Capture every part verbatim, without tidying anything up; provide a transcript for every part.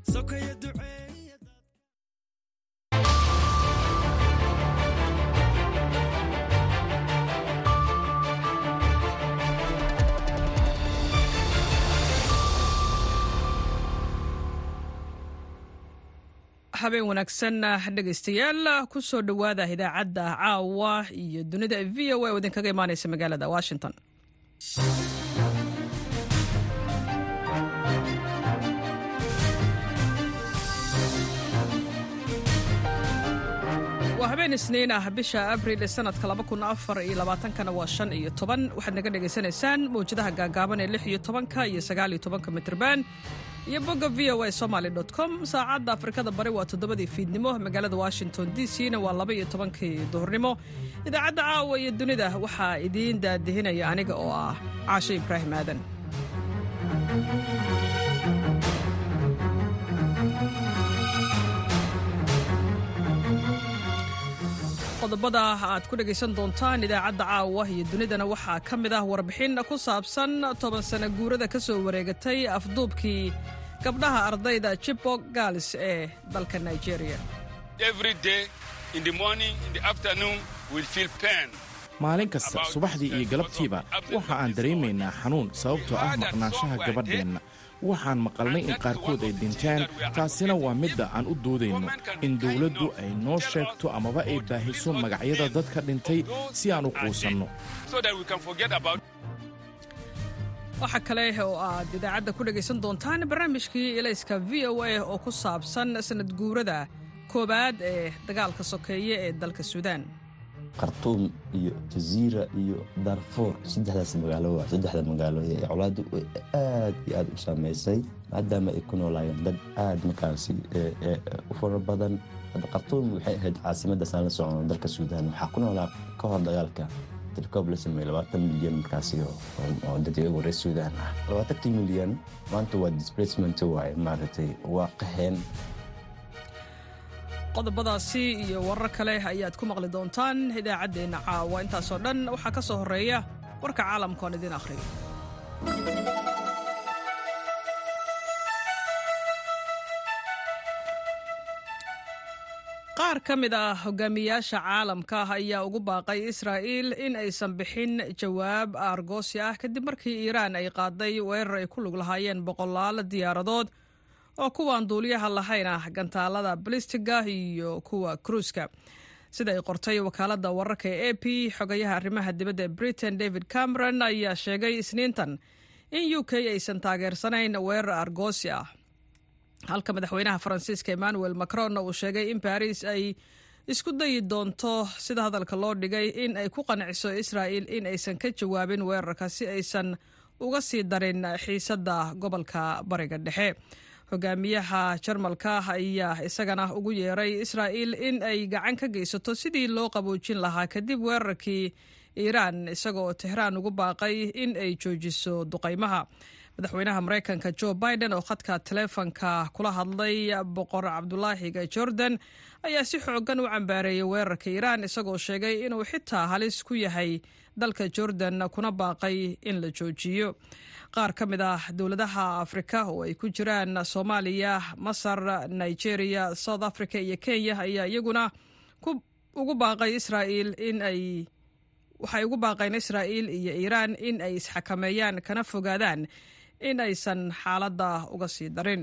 habeen wanaagsan dhegaystayaal ku soo dhawaada idaacadda caawa iyo dunida v o a oo idinkaga imaanaysa magaalada Washington. waa habeen isniin ah bisha abriil ee sanadka laba kun afar iyo labaatan kana waa shan iyo toban waxaad naga dhageysanaysaan mawjadaha gaagaaban ee lix iyo tobanka iyo sagaal iyo tobanka mitirban iyo bogga v o a somali dot com saacadda afrikada bari waa toddobadii fiidnimo magaalada Washington D C na waa laba iyo tobankii duhurnimo idaacadda caawa iyo dunida waxaa idiin daadihinaya aniga oo ah Caashe Ibraahim Aadan. qodobada aad ku dhagaysan doontaan idaacadda caawa iyo dunidana waxaa ka mid ah warbixin ku saabsan toban sano guurada ka soo wareegatay afduubkii gabdhaha ardayda Chibok Girls ee dalka Nigeria. Every day in the morning in the afternoon we feel pain. maalin kasta subaxdii iyo galabtiiba waxa aan dareemaynaa xanuun sababtoo ah maqnaanshaha gabadheenna waxaan maqalnay in qaarkood ay dhinteen taasina waa midda aan u doodayno in dawladdu ay noo sheegto amaba ay baahiso magacyada dadka dhintay si aan u quusanno. waxa kale oo aad idaacadda ku dhagaysan doontaan barnaamijkii ilayska v o a oo ku saabsan sanad guurada koobaad ee dagaalka sokeeye ee dalka Suudaan. Khartoum iyo Jazeera iyo Darfur saddexdaas magaalo waa saddexda magaalo ee colaadu aad iyo aad u saameysay maadaama ay ku noolaayeen dad aad markaasi u fara badan. Khartoum waxay ahayd caasimadda saan socon dalka Suudaan waxa ku noolaa ka hor dagaalka tirkoob la sameeyay labaatan milyan markaasi oo dad ay wareer Suudaan ah labaatan milyan maanta waa displacement waay maartay waa qaxeen. qodobadaasi iyo warar kale ayaad ku maqli doontaan idaacadeena caawa intaas oo dhan waxa ka soo horeeya warka caalamka oo idin akhriyo. qaar ka mid ah hogaamiyaasha caalamka ayaa ugu baaqay Israa'iil in aysan bixin jawaab argoosi ah kadib markii Iiraan ay qaaday weerar ay ku lug lahaayeen boqolaal diyaaradood oo kuwaan duuliyaha lahayn ah gantaalada balistiga iyo kuwa cruiska sida ay qortay wakaaladda wararka ee A P. xogayaha arrimaha dibadda ee Britain David Cameron ayaa sheegay isniintan in U K aysan taageersanayn weerar argoosi ah halka madaxweynaha Faransiiska Emmanuel Macron uu sheegay in Paris ay isku dayi doonto sida hadalka loo dhigay in ay ku qanciso Israa'iil in aysan ka jawaabin weerarka si aysan uga sii darin xiisadda gobolka bariga dhexe. hogaamiyaha Jarmalka ayaa isagana ugu yeeray Israa'iil in ay gacan ka geysato sidii loo qaboojin lahaa kadib weerarkii Iiraan isagoo Tehran ugu baaqay in ay joojiso duqeymaha. madaxweynaha Mareykanka Joe Biden oo khadka taleefanka kula hadlay boqor Cabdullaahi Jordan ayaa si xoogan u cambaareeyay weerarka Iiraan isagoo sheegay inuu xitaa halis ku yahay dalka Jordan kuna baaqay in la joojiyo. qaar ka mid ah dawladaha Afrika oo ay ku jiraan Soomaaliya, Masar, Nigeria, South Africa iyo Kenya ayaa iyaguna ku ugu baaqay Israa'iil in ay waxay ugu baaqeen Israa'iil iyo Iiraan in ay isxakameeyaan kana fogaadaan in aysan xaaladda uga sii darin.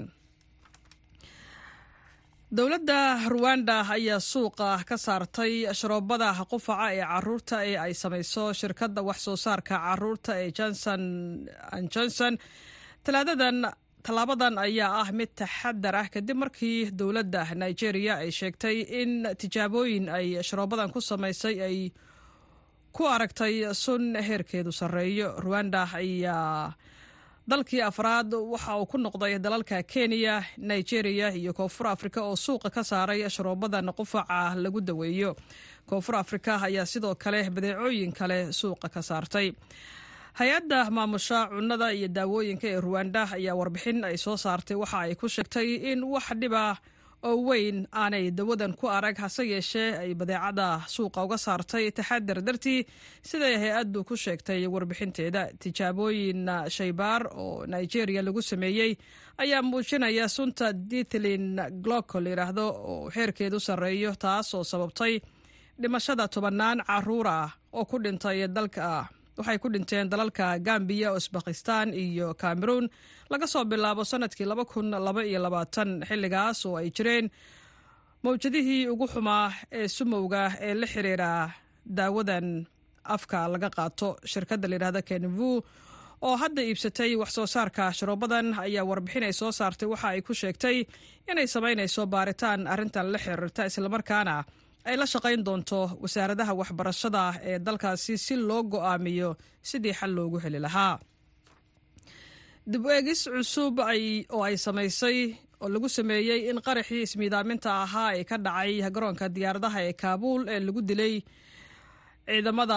dowladda Rwanda ayaa suuqa ka saartay sharoobada qufaca ee caruurta ee ay samayso shirkadda wax soo saarka caruurta ee Johnson and Johnson. talaadadan talaabadan ayaa ah mid taxadar ah kadib markii dowladda Nigeria ay sheegtay in tijaabooyin ay sharoobadan ku samaysay ay ku aragtay sun heerkeedu sareeyo. Rwanda ayaa dalkii afraad waxa uu ku noqday dalalka Kenya, Nigeria iyo Koonfur Afrika oo suuqa ka saaray sharoobadan qufaca lagu daweeyo. Koonfur Afrika ayaa sidoo kale badeecooyin kale suuqa ka saartay. hay-adda maamusha cunnada iyo daawooyinka ee Rwanda ayaa warbixin ay soo saartay waxa ay ku sheegtay in wax dhiba oo weyn aanay dawadan ku arag hase yeeshee ay badeecada suuqa uga saartay taxadar dartii siday hay-addu ku sheegtay warbixinteeda. tijaabooyin shaybaar oo nigeria lagu sameeyey ayaa muujinaya sunta diethylin glycol yidhaahdo oo heerkeedu sarreeyo, taas oo sababtay dhimashada tobannaan caruur ah oo ku dhintay dalka waxay ku dhinteen dalalka Gambia, Uzbekistan iyo Cameroon laga soo bilaabo sanadkii laba kun laba iyo labaatan, xilligaas oo ay jireen mawjadihii ugu xumaa ee sumowga ee la xiriira daawadan afka laga qaato. shirkadda la yidhaahda Kenvu oo hadda iibsatay wax soo saarka sharoobadan ayaa warbixin ay soo saartay waxa ay ku sheegtay inay samaynayso baaritaan arrintan la xiriirta, islamarkaana ay la shaqayn doonto wasaaradaha waxbarashada ee dalkaasi si loo go'aamiyo sidii xal loogu heli lahaa. dib u eegis cusub oo ay samaysay oo lagu sameeyey in qaraxii ismiidaaminta ahaa ee ka dhacay garoonka diyaaradaha ee Kaabuul ee lagu dilay ciidamada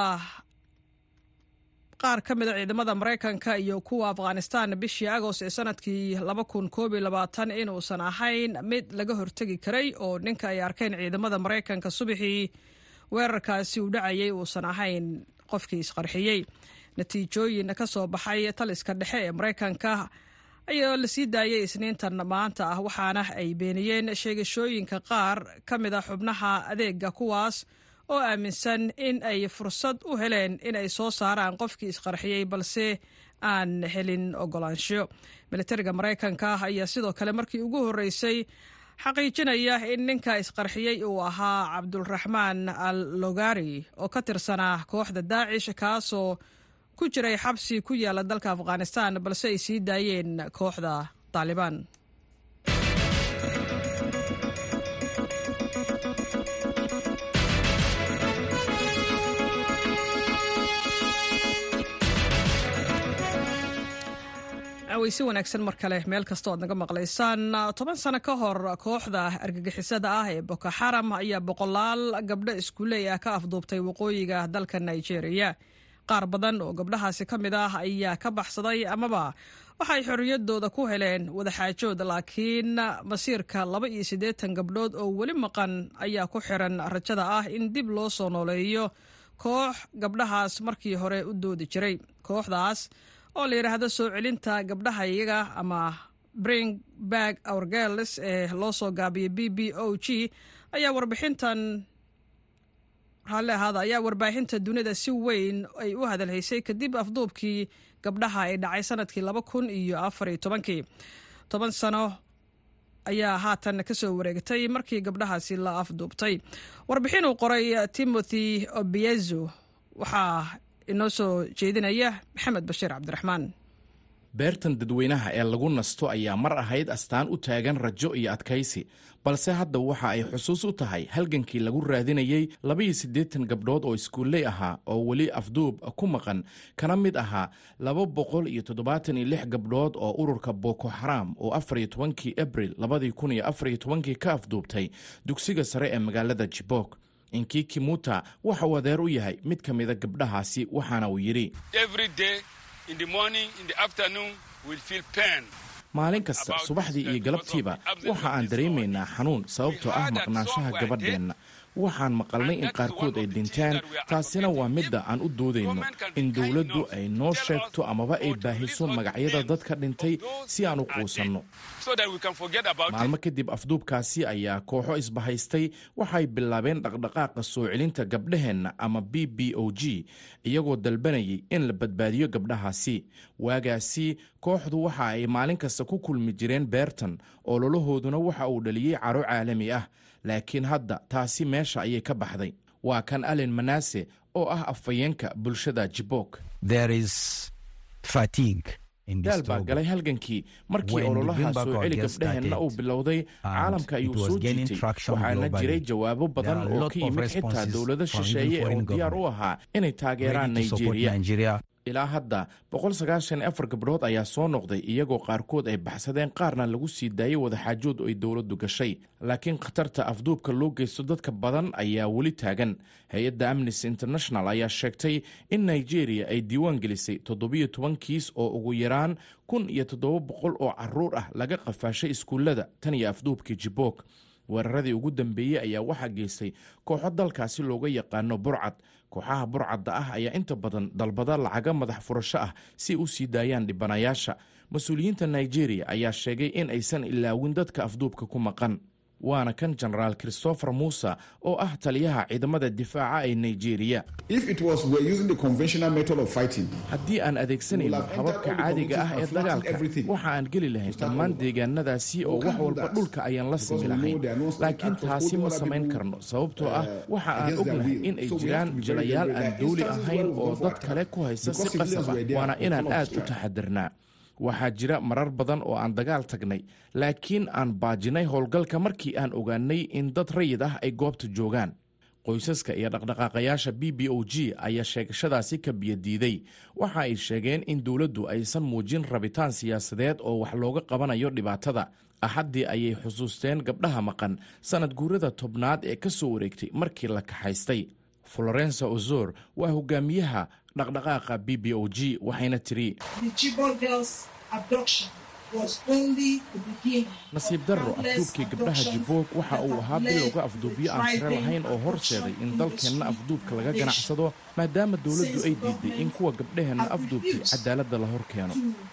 qaar ka mid a ciidamada Mareykanka iyo kuwa Afghanistan bishii Agost ee sanadkii laba kun koob iyo labaatan inuusan ahayn mid laga hortagi karay oo ninka ay arkeen ciidamada Mareykanka subaxii weerarkaasi u dhacayay uusan ahayn qofkii isqarxiyey. natiijooyin ka soo baxay taliska dhexe ee Mareykanka ayaa la sii daayay isniintan maanta ah, waxaana ay beeniyeen sheegashooyinka qaar ka mid a xubnaha adeega kuwaas oo aaminsan in ay fursad u heleen in ay soo saaraan qofkii isqarxiyey balse aan helin ogolaansho. militariga Mareykanka ayaa sidoo kale markii ugu horeysay xaqiijinaya in ninka isqarxiyey uu ahaa Cabdulraxmaan al-Logari oo ka tirsanaa kooxda Daacish, kaasoo ku jiray xabsi ku yaala dalka Afghanistan balse ay sii daayeen kooxda Taliban. waysi wanaagsan mar kale meel kasta oo naga maqlaysaan. toban sano ka hor kooxda argagixisada ah ee Boko Haram ayaa boqolaal gabdho iskuuley ah ka afduubtay waqooyiga dalka Nigeria. qaar badan oo gabdhahaasi ka mid ah ayaa ka baxsaday amaba waxay xorriyadooda ku heleen wadaxaajood, laakiin masiirka laba iyo siddeetan gabdhood oo weli maqan ayaa ku xiran rajada ah in dib loo soo nooleeyo koox gabdhahaas markii hore u doodi jiray. kooxdaas oo la yidhaahdo soo celinta gabdhaha iyaga ama Bring Back Our Girls ee loo soo gaabiyey B B O G ayaa warbixintan hal ahaada ayaa warbaahinta dunida si weyn ay u hadalhaysay kadib afduubkii gabdhaha ay dhacay sanadkii laba kun iyo afar iyo tobankii. toban sano ayaa haatan ka soo wareegtay markii gabdhahaasi la afduubtay. warbixin uu qoray Timothy Obiezo waxaa inoo soo jeedinaya Maxamed Bashiir Cabdiraxmaan. beertan dadweynaha ee lagu nasto ayaa mar ahayd astaan u taagan rajo iyo adkaysi, balse hadda waxa ay xusuus u tahay halgankii lagu raadinayey laba iyo siddeetan gabdhood oo iskuulley ahaa oo weli afduub ku maqan, kana mid ahaa laba boqol iyo toddobaatan iyo lix gabdhood oo ururka Boko Haram oo afar iyo tobankii Abril labadii kun iyo afar iyo tobankii ka afduubtay dugsiga sare ee magaalada Chibok. Inkiki Muta waxa uu adeer u yahay mid ka mid a gabdhahaasi, waxaana uu yidhi maalin kasta subaxdii iyo galabtiiba waxa aan dareemaynaa xanuun sababtoo ah maqnaanshaha gabadheenna. waxaan maqalnay in qaarkood ay dhinteen, taasina waa midda aan u doodayno in dowladdu ay noo sheegto amaba ay baahiso magacyada dadka dhintay si aan u quusanno. maalmo kadib afduubkaasi ayaa kooxo isbahaystay waxay bilaabeen dhaqdhaqaaqa soo celinta gabdhaheenna ama B B O G, iyagoo dalbanayay in la badbaadiyo gabdhahaasi. waagaasi kooxdu waxa ay maalin kasta ku kulmi jireen beertan, oo lolahooduna waxa uu dhaliyey caro caalami ah, laakiin hadda taasi meesha ayay ka baxday. waa kan Allen Manasse oo ah afhayeenka bulshada Chibok. daal baa galay halgankii markii ololaha soo celi gabdhaheenna uu bilowday. caalamka ayuu soo jiitay, waxaana jiray jawaabo badan oo ka yimid xitaa dowlado shisheeye oo diyaar u ahaa inay taageeraan Nigeria. ilaa hadda boqol sagaashan iyo afar gabdhood ayaa soo noqday, iyagoo qaarkood ay baxsadeen, qaarna lagu sii daayay wadaxaajood oo ay dowladdu gashay. laakiin khatarta afduubka loo geysto dadka badan ayaa weli taagan. hay-adda Amnesty International ayaa sheegtay in Nigeria ay diiwaan gelisay toddobiyo toban kiis oo ugu yaraan kun iyo toddoba boqol oo caruur ah laga qafaashay iskuullada tan iyo afduubkii Chibok. weeraradii ugu dambeeyey ayaa waxaa geystay kooxo dalkaasi looga yaqaano burcad. kooxaha burcadda ah ayaa inta badan dalbada lacaga madax furasho ah si u sii daayaan dhibanayaasha. mas-uuliyiinta nigeria ayaa sheegay in aysan ilaawin dadka afduubka ku maqan. waana kan jenaraal christopher musa oo ah taliyaha ciidamada difaaca ee nigeria. haddii aan adeegsanayno hababka caadiga ah ee dagaalka waxa aan geli lahayn dhammaan deegaanadaasi oo wax walba dhulka ayaan la simi lahayn. laakiin taasi ma samayn karno sababtoo ah waxa aan ognahay in ay jiraan jilayaal aan dawli ahayn oo dad kale ku haysta si qasab ah, waana inaan aad u taxadirnaa. waxaa jira marar badan oo aan dagaal tagnay laakiin aan baajinay howlgalka markii aan ogaanay in dad rayid ah ay goobta joogaan. qoysaska iyo dhaqdhaqaaqayaasha b b o g ayaa sheegashadaasi ka biyadiiday. waxa ay sheegeen in dowladdu aysan muujin rabitaan siyaasadeed oo wax looga qabanayo dhibaatada. axaddii ayay xusuusteen gabdhaha maqan sanad guurada tobnaad ee ka soo wareegtay markii la kaxaystay. florensa ozor waa hogaamiyaha dhaqdhaqaaqa b b o g waxayna tiri nasiib darro afduubkii gabdhaha Chibok waxa uu ahaa bilowga afduubyo aan sare lahayn oo horseeday in dalkeenna afduubka laga ganacsado maadaama dowladdu ay diiday in kuwa gabdhaheenna afduubtay cadaaladda la hor keeno.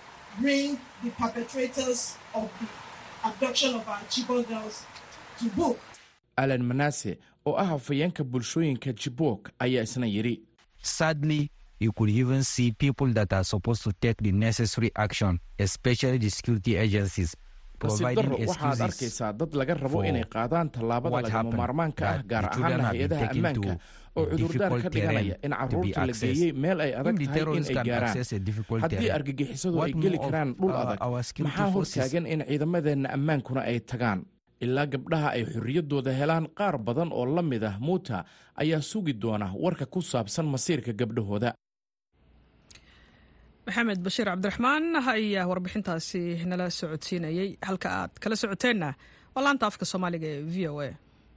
alan manase oo ah hafayeenka bulshooyinka Chibok ayaa isna yidhi sadly you could even see people that are supposed to take the necessary action, especially the security agencies, providing excuses. waxaad arkaysaa dad laga rabo inay qaadaan tallaabada lagama maarmaanka ah gaar ahaan hay-adaha ammaanka oo cudurdaar ka dhiganaya in carruurta la geeyey meel ay adag tahay in ay gaaraan. haddii argagixisadu ay geli karaan dhul adag, maxaa hortaagan in ciidamadeenna ammaankuna ay tagaan? ilaa gabdhaha ay xorriyaddooda helaan, qaar badan oo la mid ah muuta ayaa sugi doona warka ku saabsan masiirka gabdhahooda. maxamed bashiir cabdiraxmaan ayaa warbixintaasi nala socodsiinayay. halka aad kala socoteenna waa laanta afka soomaaliga ee v o a.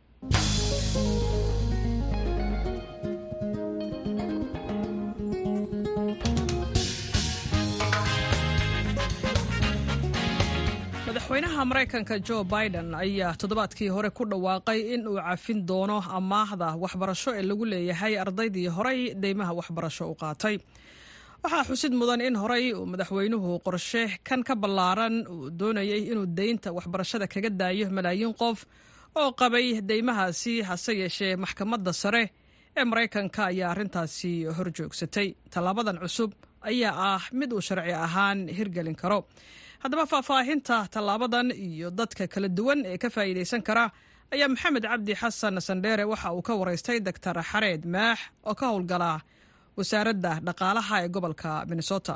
madaxweynaha maraykanka joe biden ayaa toddobaadkii hore ku dhawaaqay in uu cafin doono amaahda waxbarasho ee lagu leeyahay ardaydii horey deymaha waxbarasho u qaatay. waxaa xusid mudan in horey uu madaxweynuhu qorshe kan ka ballaaran uu doonayay inuu deynta waxbarashada kaga daayo malaayiin qof oo qabay deymahaasi, hase yeeshee maxkamadda sare ee maraykanka ayaa arrintaasi hor joogsatay. tallaabadan cusub ayaa ah mid uu sharci ahaan hirgelin karo. haddaba faahfaahinta tallaabadan iyo dadka kala duwan ee ka faa'iidaysan kara ayaa maxamed cabdi xasan sandheere waxa uu ka waraystay doctor xareed maax oo ka howlgala wasaaradda dhaqaalaha ee gobolka Minnesota.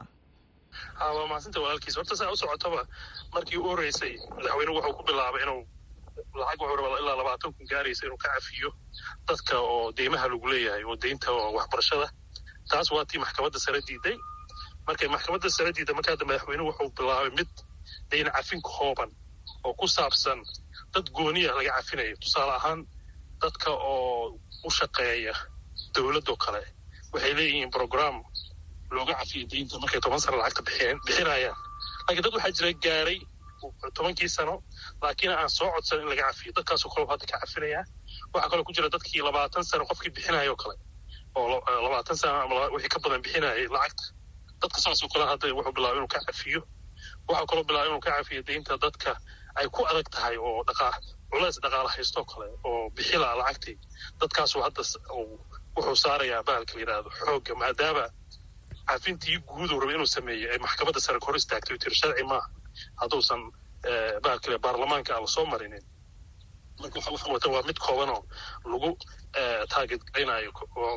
waa mahadsantahay walaalkiis. horta saa u socotaba markii u horeysay madaxweynuhu wuxuu ku bilaabay inuu lacag wuxuu rabaa ilaa labaatan kun gaaraysa inuu ka cafiyo dadka oo deymaha lagu leeyahay oo deynta waxbarashada. taas waa tii maxkamadda sare diiday. markay maxkamadda sare diiday markaa hadda madaxweynuhu wuxuu bilaabay mid deyn cafin kooban oo ku saabsan dad gooniya laga cafinayo. tusaale ahaan dadka oo u shaqeeya dowladoo kale waxay leeyihiin program looga cafiyo deynta markay toban sano lacagta bixinayaan. laakiin dad waxaa jira gaaray tobankii sano laakiin aan soo codsan in laga cafiyo. dadkaasoo kale hadda ka cafinaya. waxaa kaloo ku jira dadkii labaatan sano qofkii bixinayo kale oo labaatan sano ama wixii ka badan bixinayay lacagta. dadka saasoo kale hadda wuxuu bilaabay inuu ka cafiyo. waxaa kaloo bilaabay inuu ka cafiyo deynta dadka ay ku adag tahay oo dhaqaa culays dhaqaala haystoo kale oo bixila lacagtii. dadkaasuu hadda wuxuu saarayaa bahalka la yidhaahdo xoogga, maadaama cafintii guud uu rabay inuu sameeyey ay maxkamadda sare ka hor istaagtay tiri sharci maaha hadduusan bahalka baarlamaanka aan lasoo marinin. marka waxa wata waa mid koobanoo lagu taageeraynayo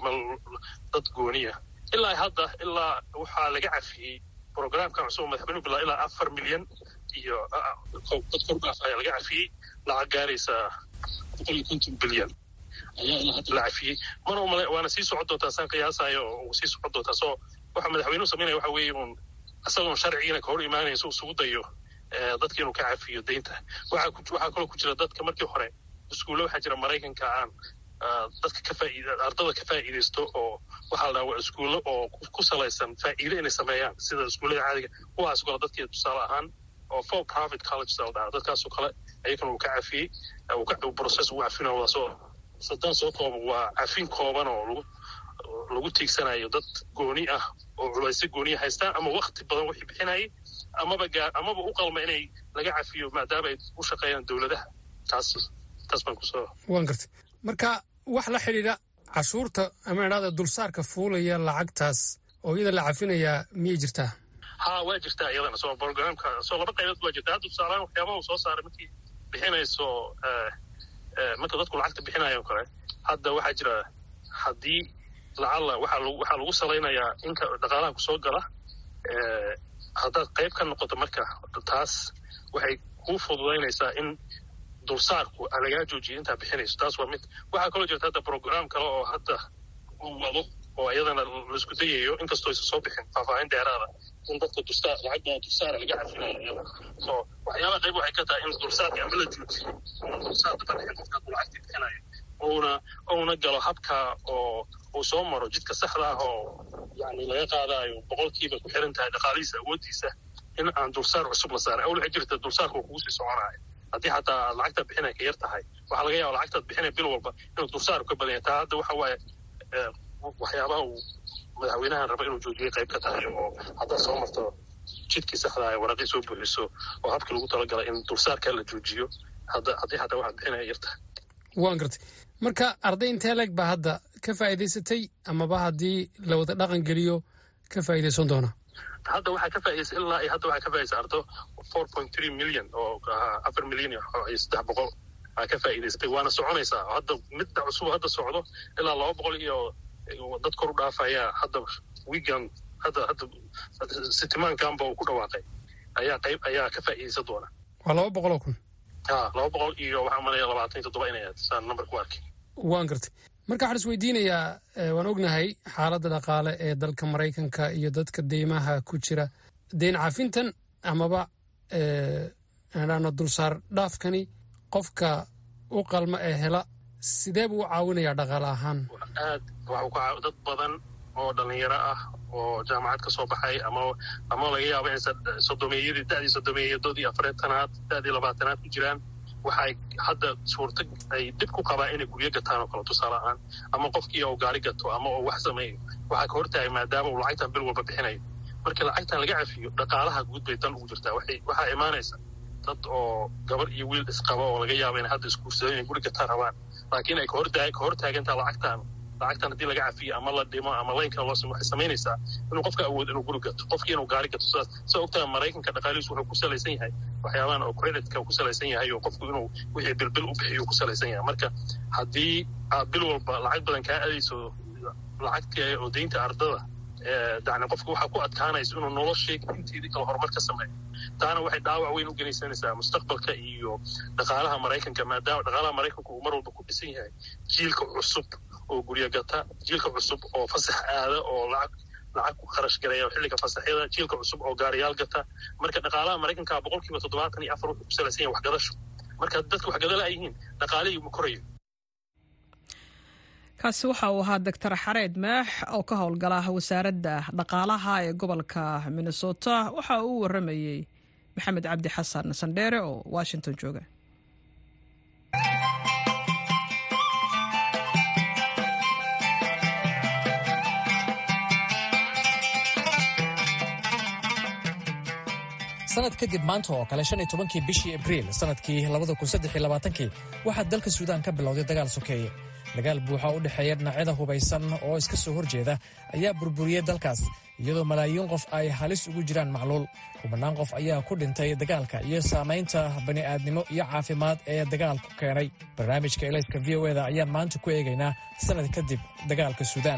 dad gooniya. ilaa hadda ilaa waxaa laga cafiyey programkan cusub madaxweynuhu bilaa ilaa afar milyan iyo dad kordhaaf ayaa laga cafiyey. lacag gaaraysa boqol iyo konton bilyan ayaa ilaa hadda la cafiyey. mana umale waana sii socon doontaa saan qiyaasayo oo sii socon doontaa. soo waxa madaxweynuhu samaynaya waxa weeye uun isagoon sharcigiina ka hor imaanaysa isugu dayo dadka inuu ka cafiyo deynta. waxaa kaloo ku jira dadka markii hore iskuulle waxaa jira maraykanka aan dadka ka faa'iida ardada ka faa'iideysto oo waxaa la dhahaa iskuulle oo ku salaysan faa'iido inay sameeyaan sida iskuullada caadiga. kuwaas kale dadkii tusaale ahaan oo for profit colleges la dhahaa dadkaasoo kale ayagana uu ka cafiyey uu ka process uu cafinayo waa soo sadan soo kooban waa cafin kooban oo lagu lagu tiigsanayo dad gooni ah oo culaysyo gooni haystaan ama waqti badan wixii bixinayay amaba amaba u qalma inay laga cafiyo maadaama ay u shaqeeyaan dowladaha taas taas baan ku soo waan gartay marka wax la xidhiidha cashuurta ama idhaahda dulsaarka fuulaya lacagtaas oo iyada la cafinaya miyay jirtaa haa waa jirtaa iyadana soo programka soo laba qaybood waa jirtaa hadda tusaalaan waxyaabaha uu soo saaray markii bixinayso marka dadku lacagta bixinayo kale hadda waxaa jira haddii lacala waxaa lagu waxaa lagu salaynayaa inka dhaqaalaha kusoo gala haddaad qayb ka noqoto marka taas waxay kuu fududaynaysaa in dulsaarku lagaa joojiyo intaa bixinayso taas waa mid waxaa kaloo jirta hadda program kale oo hadda uu wado oo iyadana laisku dayayo inkastoo aysan soo bixin faahfaahin dheeraada in dadka dulsaar lacagda dulsaara laga cafinayo iyada so waxyaabaha qayb waxay ka tahay in dulsaarka ama la joojiyo dulsaarka badixin qofka hadduu lacagtii bixinayo uuna uuna galo habka oo uu soo maro jidka saxda ah oo yani laga qaadayo boqolkiiba ku xiran tahay dhaqaalihiisa awooddiisa in aan dulsaar cusub la saaray awal waxay jirta dulsaarka uu kugu sii soconayo haddii xataa lacagtaad bixinay ka yar tahay waxaa laga yaaba lacagtaad bixinay bil walba inuu dulsaarku ka badan yahay taa hadda waxa waaye waxyaabaha uu madaxweynahan raba inuu joojiyay qayb ka tahay oo haddaad soo marto jidkii saxda ah waraqii soo buuxiso oo habkii lagu talagalay in dulsaarka la joojiyo hadda haddii xataa waxaad bixinaya yar tahay waan gartay marka arday intee leeg baa hadda ka faa'iidaysatay amaba haddii la wada dhaqan geliyo ka faa'iidaysan doona hadda waxaa ka faa'iidaysay ilaa iyo hadda waxaa ka faa'iidaysay ardo four point three million oo afar milyan iyo saddex boqol aa ka faa'iidaysatay waana soconaysaa hadda midda cusub hadda socdo ilaa laba boqol iyo dad kor u dhaafaya hadda weekend hadda hadda sitimaankanba uu ku dhawaaqay ayaa qayb ayaa ka faa'iidaysan doona waa laba boqol oo kun ha laba boqol iyo waxaa malaya labaatan iyo toddoba inay saan number ku arkay waan gartay marka waxaan is weydiinayaa waan ognahay xaaladda dhaqaale ee dalka maraykanka iyo dadka deymaha ku jira deyn cafintan amaba aano dulsaar dhaafkani qofka u qalma ee hela sidee buu u caawinayaa dhaqaale ahaan aad waxuu ka dad badan oo dhalinyaro ah oo jaamacad ka soo baxay ama ama laga yaabo in sodomeeyadii da'dii sodomeeyadoodii afartanaad da'dii labaatanaad ku jiraan waxay hadda suurta ay dib ku qabaan inay guryo gataan oo kale tusaale ahaan ama qofkii oo gaari gato ama oo wax sameeyo waxaa ka hortahay maadaama uu lacagtan bil walba bixinayo markii lacagtan laga cafiyo dhaqaalaha guud bay dan ugu jirtaa waxay waxaa imaanaysa dad oo gabar iyo wiil isqaba oo laga yaabo inay hadda isguursadeen inay guri gataan rabaan laakiin ay ka hortahay ka hortaagantaa lacagtan lacagtan haddii laga cafiyo ama la dhimo ama laynka loo samo waxay samaynaysaa inuu qofka awood inuu guri gato qofkii inuu gaari gato sidaas sida ogtaha maraykanka dhaqaalihiisu wuxuu ku salaysan yahay waxyaabahan oo creditka ku salaysan yahay oo qofku inuu wixii bilbil u bixiyo ku salaysan yahay marka haddii aad bil walba lacag badan kaa aadayso lacagtii oo deynta ardada dacni qofku waxaa ku adkaanaysa inuu noloshii intiidii kale horumar ka sameeyo taana waxay dhaawac weyn u genaysanaysaa mustaqbalka iyo dhaqaalaha maraykanka maadaama dhaqaalaha maraykanku uu mar walba ku dhisan yahay jiilka cusub oo guryo gata jiilka cusub oo fasax aada oo lacag lacag ku kharash gareeya xilliga fasaxyada jiilka cusub oo gaariyaal gata marka dhaqaalaha maraykanka boqolkiiba toddobaatan iyo afar wuxuu ku salaysan yahay waxgadasho marka dadka waxgadala ay yihiin dhaqaalihii ma korayo kaasi waxa uu ahaa doctor xareed maax oo ka howlgala wasaaradda dhaqaalaha ee gobolka minnesota waxa uu waramayey maxamed cabdi xasan sandheere oo washington jooga sanad kadib maanta oo kale shan iyo tobankii bishii abriil sanadkii labada kun saddex iyo labaatankii waxaa dalka suudaan ka bilowday dagaal sokeeye dagaal buuxa u dhexeeya dhinacyada hubaysan oo iska soo horjeeda ayaa burburiyey dalkaas iyadoo malaayiin qof ay halis ugu jiraan macluul kubanaan qof ayaa ku dhintay dagaalka iyo saamaynta bani'aadnimo iyo caafimaad ee dagaalku keenay barnaamijka elayska v o eda ayaan maanta ku eegaynaa sanad kadib dagaalka suudaan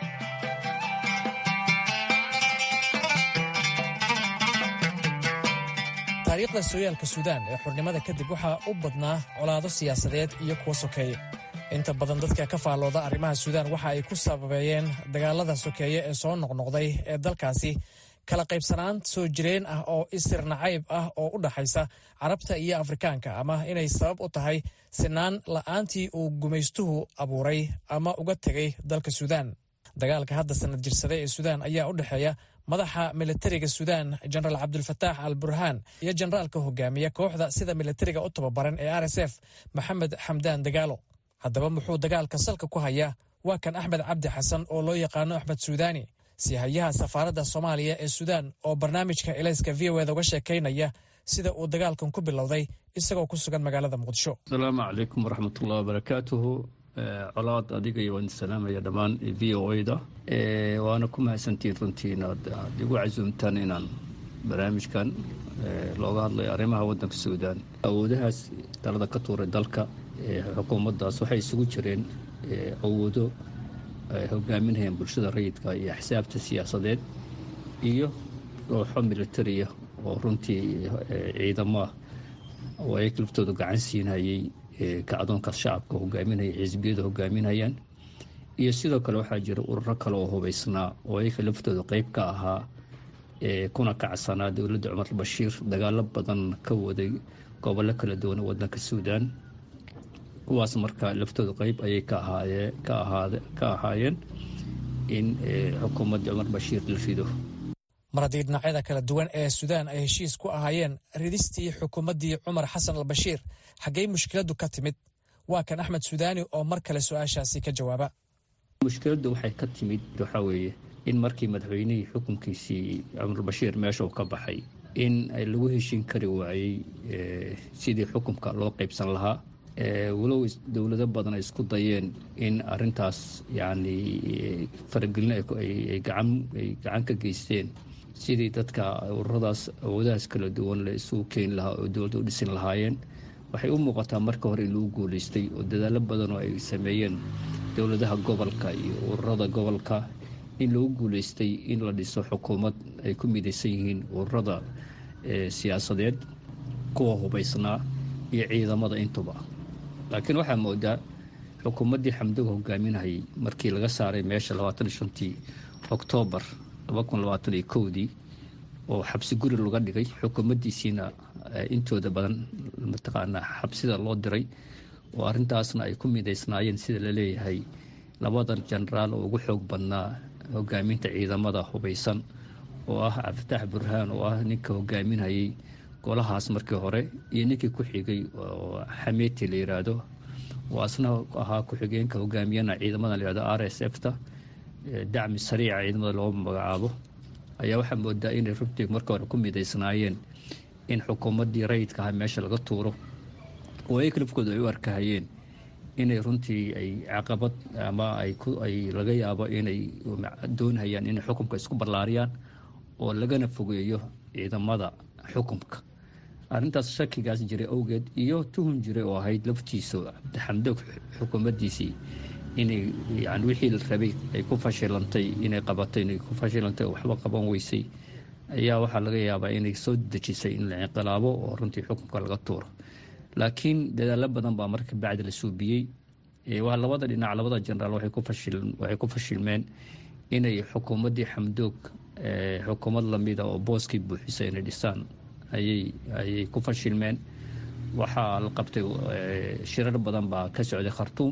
taariikhda sooyaalka suudaan ee xurnimada kadib waxaa u badnaa colaado siyaasadeed iyo kuwa sokeeye inta badan dadka ka faallooda arrimaha suudaan waxa ay ku sababeeyeen dagaalada sokeeye ee soo noqnoqday ee dalkaasi kala qaybsanaan soo jireen ah oo isir nacayb ah oo u dhaxaysa carabta iyo afrikaanka ama inay sabab u tahay sinaan la'aantii uu gumaystuhu abuuray ama uga tegay dalka suudaan dagaalka hadda sanad jirsaday ee suudaan ayaa u dhexeeya madaxa militariga suudaan jenaraal cabdulfataax al burhaan iyo jenaraalka hogaamiya kooxda sida militariga u tababaran ee r s f maxamed xamdaan dagaalo. haddaba muxuu dagaalka salka ku hayaa? waa kan axmed cabdi xasan oo loo yaqaano axmed suudaani, siihayaha safaaradda soomaaliya ee suudaan oo barnaamijka elayska v o eda uga sheekaynaya sida uu dagaalkan ku bilowday isagoo ku sugan magaalada muqdisho. asalaamu calaykum waraxmatullahi wabarakaatuhu. colaad adiga iyo waan salaamaya dhammaan v o eda, waana ku mahadsantiin runtii inaad igu casuumtaan inaan barnaamijkan looga hadlayo arrimaha waddanka suudaan. awoodahaas talada ka tuuray dalka xukuumaddaas waxay isugu jireen awoodo ay hogaaminayaan bulshada rayidka iyo axsaabta siyaasadeed iyo kooxo militariya oo runtii ciidamaha oo ay laftooda gacan siinayay kacdoonka shacabka hogaaminaya xisbiyada hogaaminayaan, iyo sidoo kale waxaa jira ururo kale oo hubaysnaa oo ayaga laftooda qeyb ka ahaa kuna kacsanaa dowladda cumar bashiir, dagaalo badan ka waday gobollo kala duwan waddanka suudaan. kuwaas marka laftooda qeyb ayay ka ahaayeen in xukuumadda cumar bashiir la rido. mar haddii dhinacyada kala duwan ee suudaan ay heshiis ku ahaayeen ridistii xukuumaddii cumar xasan al bashiir, xaggey mushkiladdu ka timid? waa kan axmed suudaani oo mar kale su-aashaasi ka jawaaba. mushkiladdu waxay ka timid waxaa weeye in markii madaxweynihii xukunkiisii cumar bashiir meesha uu ka baxay in lagu heshiin kari waayey sidii xukunka loo qaybsan lahaa, walow dowlado badan ay isku dayeen in arintaas yani faragelin ay gacan ka geysteen sidii dadka ururadaas awoodahaas kala duwan la isugu keeni lahaa oo dowladda u dhisin lahaayeen. waxay u muuqataa marka hore in lagu guulaystay oo dadaalo badan oo ay sameeyeen dowladaha gobolka iyo ururada gobolka in lagu guulaystay in la dhiso xukuumad ay ku midaysan yihiin ururada siyaasadeed, kuwa hubaysnaa iyo ciidamada intuba. laakiin waxaa moodaa xukuumaddii xamdoog hogaaminayay markii laga saaray meesha labaatan iyo shantii oktoobar laba kun labaatan iyo kowdii oo xabsi guri laga dhigay, xukuumaddiisiina intooda badan mataqaanaa xabsida loo diray, oo arrintaasna ay ku midaysnaayeen sida la leeyahay labadan jenaraal oo ugu xoog badnaa hogaaminta ciidamada hubaysan oo ah cabdifatax burhaan oo ah ninka hogaaminayay golahaas markii hore, iyo ninkii ku xigay oo xameeti la yiraahdo oo asna ahaa ku-xigeenka hogaamiyana ciidamada la yirahdo r s f ta dacmi sariica ciidamada loo magacaabo, ayaa waxaa moodaa inay runtii marka hore ku midaysnaayeen in xukuumaddii rayidka aha meesha laga tuuro, oo ay kalifkooda ay u arkahayeen inay runtii ay caqabad ama ay laga yaabo inay doonhayaan inay xukunka isku ballaariyaan oo lagana fogeeyo ciidamada xukunka. arrintaas shakigaas jiray awgeed iyo tuhun jiray oo ahayd laftiisa cabdixamdoog xukuumaddiisii inay yani wixii la rabay ay ku fashilantay inay qabatay inay ku fashilantay oo waxba qaban weysay, ayaa waxaa laga yaabaa inay soo dejisay in la inqilaabo oo runtii xukunka laga tuuro. laakiin dadaalo badan baa marka bacdi la suubiyey. waa labada dhinac labada jenaraal waxay ku fashilmeen inay xukuumaddii xamdoog xukuumad lamida oo booskii buuxisay inay dhisaan ayay ku fashilmeen. waxaa la qabtay shirar badan baa ka socday khartuum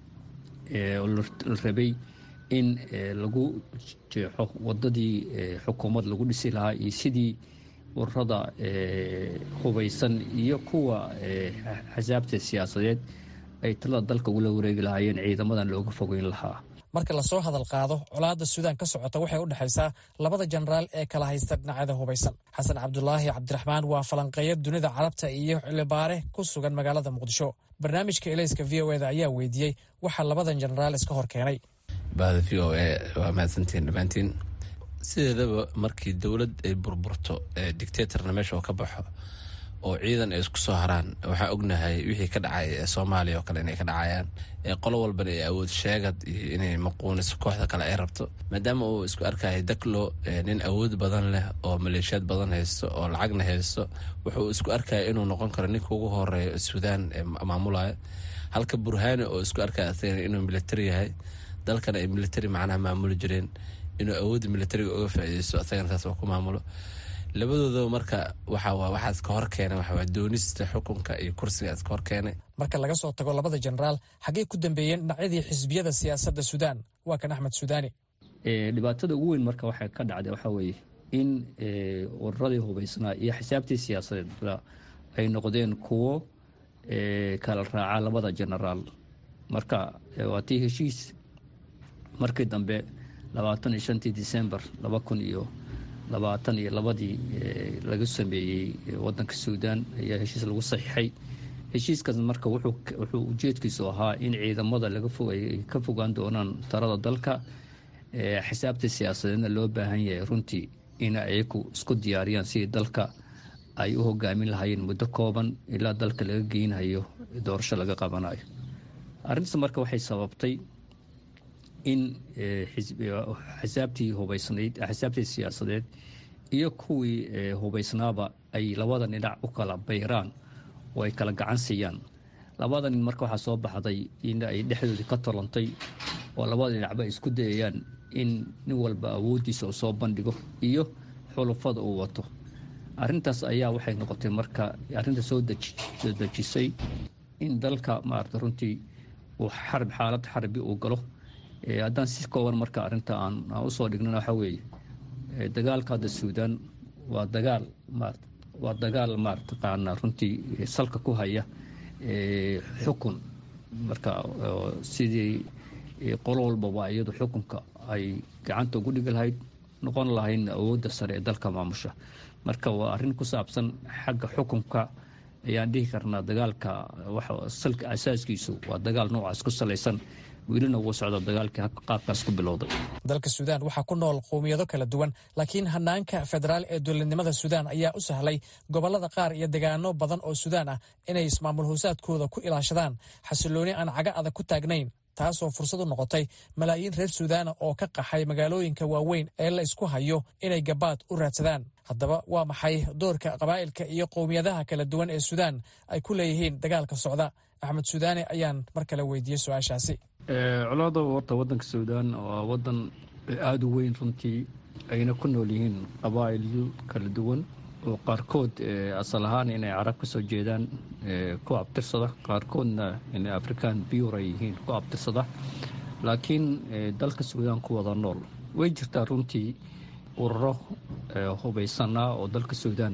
oo la rabay in lagu jeexo wadadii xukuumad lagu dhisi lahaa iyo sidii ururada hubaysan iyo kuwa axsaabta siyaasadeed ay talada dalka ugula wareegi lahaayeen ciidamadan looga fogeyn lahaa. marka lasoo hadal qaado colaadda suudaan ka socota waxay u dhexaysaa labada jenaraal ee kala haysta dhinacyada hubaysan. xasan cabdulaahi cabdiraxmaan waa falanqeeya dunida carabta iyo xilibaare ku sugan magaalada muqdisho. barnaamijka elayska v o eda ayaa weydiiyey waxaa labadan jenaraal iska hor keenay. bahda v o e waa mahadsantiin dhammaantiin. sideedaba markii dowlad ay burburto dictatorna meesha oo ka baxo oo ciidan ay isku soo haraan, waxaa ognahay wixii ka dhacay ee soomaaliya oo kale inay ka dhacayaan, qolo walbana ay awood sheegad iyo inay maquuniso kooxda kale ay rabto. maadaama uu isku arkaya daklo nin awood badan leh oo maleeshiyaad badan haysto oo lacagna haysto, wuxuu isku arkaya inuu noqon karo ninka ugu horeeya suudaan ee maamulaya, halka burhaani oo isku arkaya asagana inuu militari yahay, dalkana ay militari macnaha maamuli jireen, inuu awoodda militariga uga faa'iideysto asagana taas waa ku maamulo. labadooda marka waxa waxaa iska hor keenay waxa doonista xukunka iyo kursiga iska hor keenay. marka laga soo tago labada jenaraal xaggee ku dambeeyeen dhinacyadii xisbiyada siyaasadda suudaan? waa kan axmed suudaani. dhibaatada ugu weyn marka waxay ka dhacday waxaa weeye in ururadii hubaysnaa iyo xisaabtii siyaasadeedba ay noqdeen kuwo kala raaca labada genaraal. marka waa tii heshiis markii dambe labaatan iyo shantii December laba kun iyo labaatan iyo labadii laga sameeyey wadanka Suudaan ayaa heshiis lagu saxiixay. heshiiskaas marka wuxuu wuxuu ujeedkiisu ahaa in ciidamada laga fogay ka fogaan doonaan talada dalka. xisaabta siyaasadeedna loo baahan yahay runtii in ay ku isku diyaariyaan si dalka ay u hogaamin lahaayeen muddo kooban ilaa dalka laga geynayo doorasho laga qabanayo. arrintaas marka waxay sababtay in xisaabtii hubaysnayd xisaabtii siyaasadeed iyo kuwii hubaysnaaba ay labada dhinac u kala bayraan oo ay kala gacan siiyaan. labada nin marka waxaa soo baxday in ay dhexdoodii ka tolantay oo labada dhinacba isku dayayaan in nin walba awoodiisa uu soo bandhigo iyo xulufada uu wato. arrintaas ayaa waxay noqotay marka arrinta soo dejisay in dalka maarta runtii uu xarb xaalad xarbi uu galo. haddaan si kooban marka arrinta aan u soo dhignana waxaa weeye dagaalka hadda Suudaan waa dagaal maarta waa dagaal maarta qaana runtii salka ku haya xukun. marka sidii qolo walbaba iyadu xukunka ay gacanta ugu dhigi lahayd noqon lahayn awoodda sare ee dalka maamusha. marka waa arrin ku saabsan xagga xukunka ayaan dhihi karnaa dagaalka waxa salka asaaskiisu waa dagaal noocaas ku salaysan welina wuu socda dagaalkii qaabkaas ku bilowday. dalka Suudaan waxaa ku nool qowmiyado kala duwan laakiin hanaanka federaal ee dowladnimada Suudaan ayaa u sahlay gobolada qaar iyo deegaano badan oo Suudaan ah inay ismaamul hoosaadkooda ku ilaashadaan xasilooni aan caga adag ku taagnayn, taasoo fursad u noqotay malaayiin reer Suudaan oo ka qaxay magaalooyinka waaweyn ee la isku hayo inay gabaad u raadsadaan. haddaba waa maxay doorka qabaa'ilka iyo qowmiyadaha kala duwan ee Suudaan ay ku leeyihiin dagaalka socda? Axmed Suudaani ayaan mar kale weydiiyey su-aashaasi. colaada horta wadanka Suudaan waa wadan aada u weyn runtii, ayna ku nool yihiin qabaa'ilyo kala duwan oo qaarkood asal ahaan inay carab ka soo jeedaan ku abtirsada, qaarkoodna inay afrikaan biyuura yihiin ku abtirsada, laakiin dalka Suudaan ku wada nool. way jirtaa runtii ururo hubaysanaa oo dalka Suudaan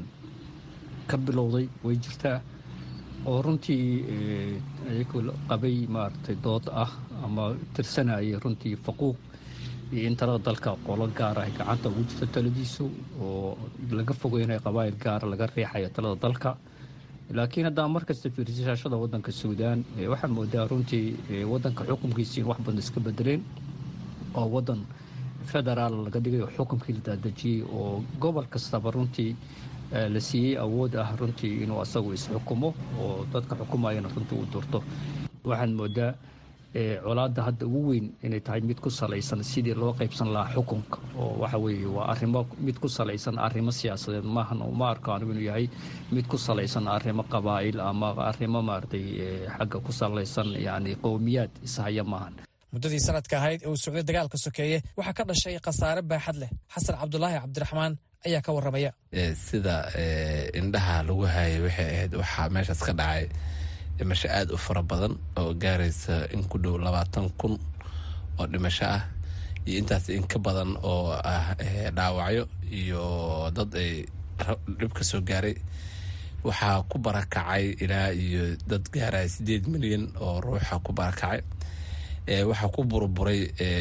ka bilowday, way jirtaa oo runtii ayagu qabay maaragtay dood ah ama tirsanayay runtii faquuq iyo in talada dalka qolo gaar ah gacanta ugu jirto taladiisu oo laga fogeynaya qabaa'il gaara laga riixayo talada dalka. laakiin haddaan markasta fiirsashada wadanka Suudaan waxaa moodaa runtii wadanka xukunkiisiin wax badan iska bedeleen oo wadan federaal laga dhigayo xukunkii la daadejiyey oo gobol kastaba runtii la siiyey awood ah runtii inuu asagu isxukumo oo dadka xukumayana runtii uu doorto. waxaan moodaa colaadda hadda ugu weyn inay tahay mid ku salaysan sidii loo qaybsan lahaa xukunka, oo waxa weeye waa arrimo mid ku salaysan arrimo siyaasadeed maahan, oo ma arko anigu inuu yahay mid ku salaysan arrimo qabaa'il ama arrimo maaragtay xagga ku salaysan yacni qowmiyaad ishaya maahan. muddadii sanadka ahayd ee uu socday dagaalka sokeeye waxaa ka dhashay khasaare baaxad leh. xasan cabdulaahi cabdiraxmaan ayaa ka warramaya. sida indhaha lagu hayay waxay ahayd waxaa meeshaas ka dhacay dhimasho aada u fara badan oo gaaraysa in ku dhow labaatan kun oo dhimasho ah iyo intaas in ka badan oo ah dhaawacyo iyo dad ay dhib ka soo gaaray. waxaa ku barakacay ilaa iyo dad gaaraya sideed milyan oo ruuxa ku barakacay. waxaa ku burburay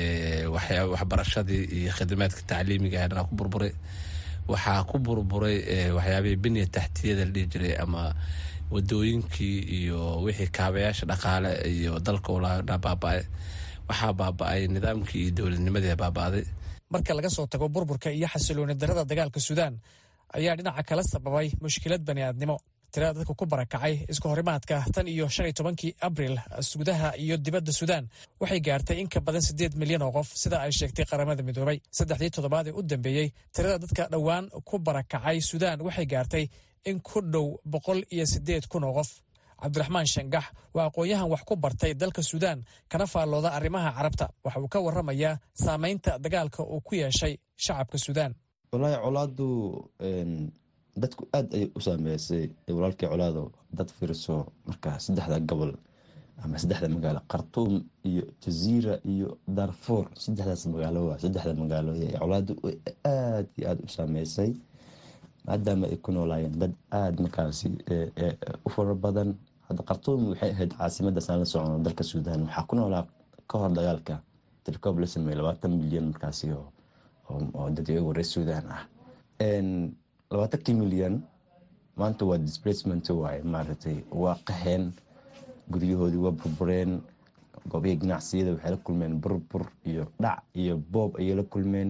waxbarashadii iyo khidmaadka tacliimiga ahna ku burburay. waxaa ku burburay waxyaabihii biniya taxtiyada la dhihi jiray ama wadooyinkii iyo wixii kaabayaasha dhaqaale iyo dalka ulaadha baaba-ay. waxaa baaba-ay nidaamkii iyo dowladnimadii baaba-day. marka laga soo tago burburka iyo xasilooni darada dagaalka Suudaan ayaa dhinaca kala sababay mushkilad bani'aadnimo. tirada dadka ku barakacay isku horimaadka tan iyo shan iyo tobankii abriil gudaha iyo dibadda Suudaan waxay gaartay in ka badan siddeed milyan oo qof sida ay sheegtay qaramada midoobay. saddexdii toddobaad ee u dambeeyey tirada dadka dhowaan ku barakacay Suudaan waxay gaartay in ku dhow boqol iyo siddeed kun oo qof. cabdiraxmaan shangax waa aqoon-yahan wax ku bartay dalka Suudaan kana faallooda arrimaha carabta. waxa uu ka warramayaa saamaynta dagaalka uu ku yeeshay shacabka Suudaan. wallaahi colaadu dadku aad ayay u saameysay walaalkii colaado dad fiirso marka saddexda gobol ama saddexda magaalo khartuum iyo jaziira iyo darfuur saddexdaas magaalo waa saddexda magaalo ee colaadu aad iyo aad u saameysay maadaama ay ku noolaayeen dad aada markaasi u fara badan. hadda khartuum waxay ahayd caasimadda saan la socono dalka suudaan, waxaa ku noolaa ka hor dagaalka tilkoob la sameeyey labaatan milyan markaasi oo dad iyagu reer suudaan ah. labaatankii milyan maanta waa displacement waaye, maaragtay waa qaheen, guryahoodii waa burbureen, goobihii ganacsiyada waxay la kulmeen burbur iyo dhac iyo boob ayay la kulmeen.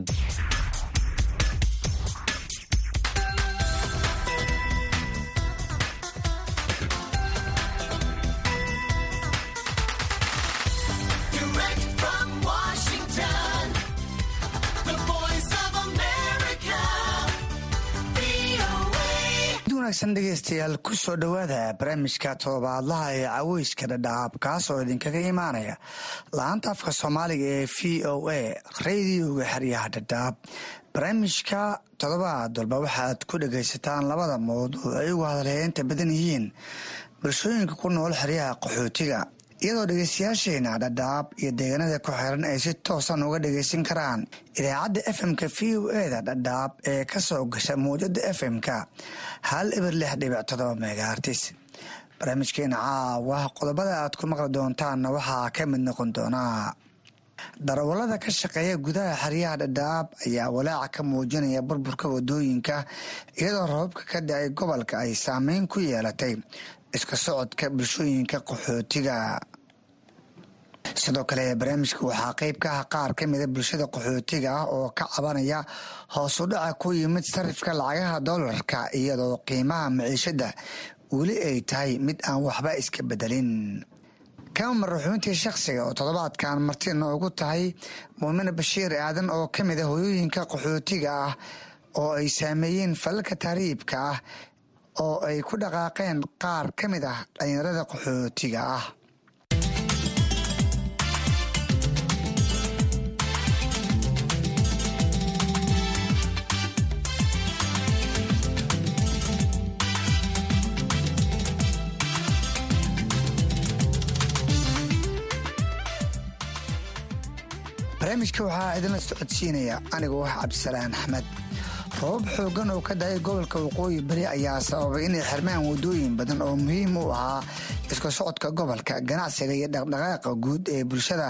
dhegeystayaal ku soo dhowaada barnaamijka todobaadlaha ee caweyska dhadhaab kaas oo idinkaga imaanaya la-aanta afka soomaaliga ee v o a radioga xeryaha dhadhaab. barnaamijka toddobaad walba waxaad ku dhegaysataan labada mowduuc ay ugu hadalheynta badan yihiin bulshooyinka ku nool xeryaha qaxootiga, iyadoo dhegeystayaasheena dhadhaab iyo deegaanada ku xiran ay si toosan uga dhegeysan karaan idaacadda f m-ka v o eda dhadhaab ee ka soo gasha mawjada f m-ka hal eber lix dhibic todoba megahartis. barnaamijkeena caawa qodobada aad ku maqli doontaanna waxaa ka mid noqon doonaa darawallada ka shaqeeya gudaha xeryaha dhadhaab ayaa walaaca ka muujinaya burburka wadooyinka, iyadoo roobabka ka dhacay gobolka ay saameyn ku yeelatay iska socodka bulshooyinka qaxootiga. sidoo kale barnaamijka waxaa qeyb ka ah qaar ka mida bulshada qaxootiga ah oo ka cabanaya hoos u dhaca ku yimid sarifka lacagaha doolarka, iyadoo qiimaha maciishada weli ay tahay mid aan waxba iska bedelin. kama maraxuuntii shakhsiga oo toddobaadkan marti noogu tahay muumine bashiir aadan oo ka mida hoyooyinka qaxootiga ah oo ay saameeyeen falalka taariibka ah oo ay ku dhaqaaqeen qaar ka mid ah dhalinyarada qaxootiga ah. barnaamijka waxaa idinla socodsiinaya anigoo ah cabdisalaan axmed. roobab xoogan oo ka daayay gobolka waqooyi bari ayaa sababay inay xirmaan wadooyin badan oo muhiim u ahaa isku socodka gobolka, ganacsiga iyo dhaqdhaqaaqa guud ee bulshada,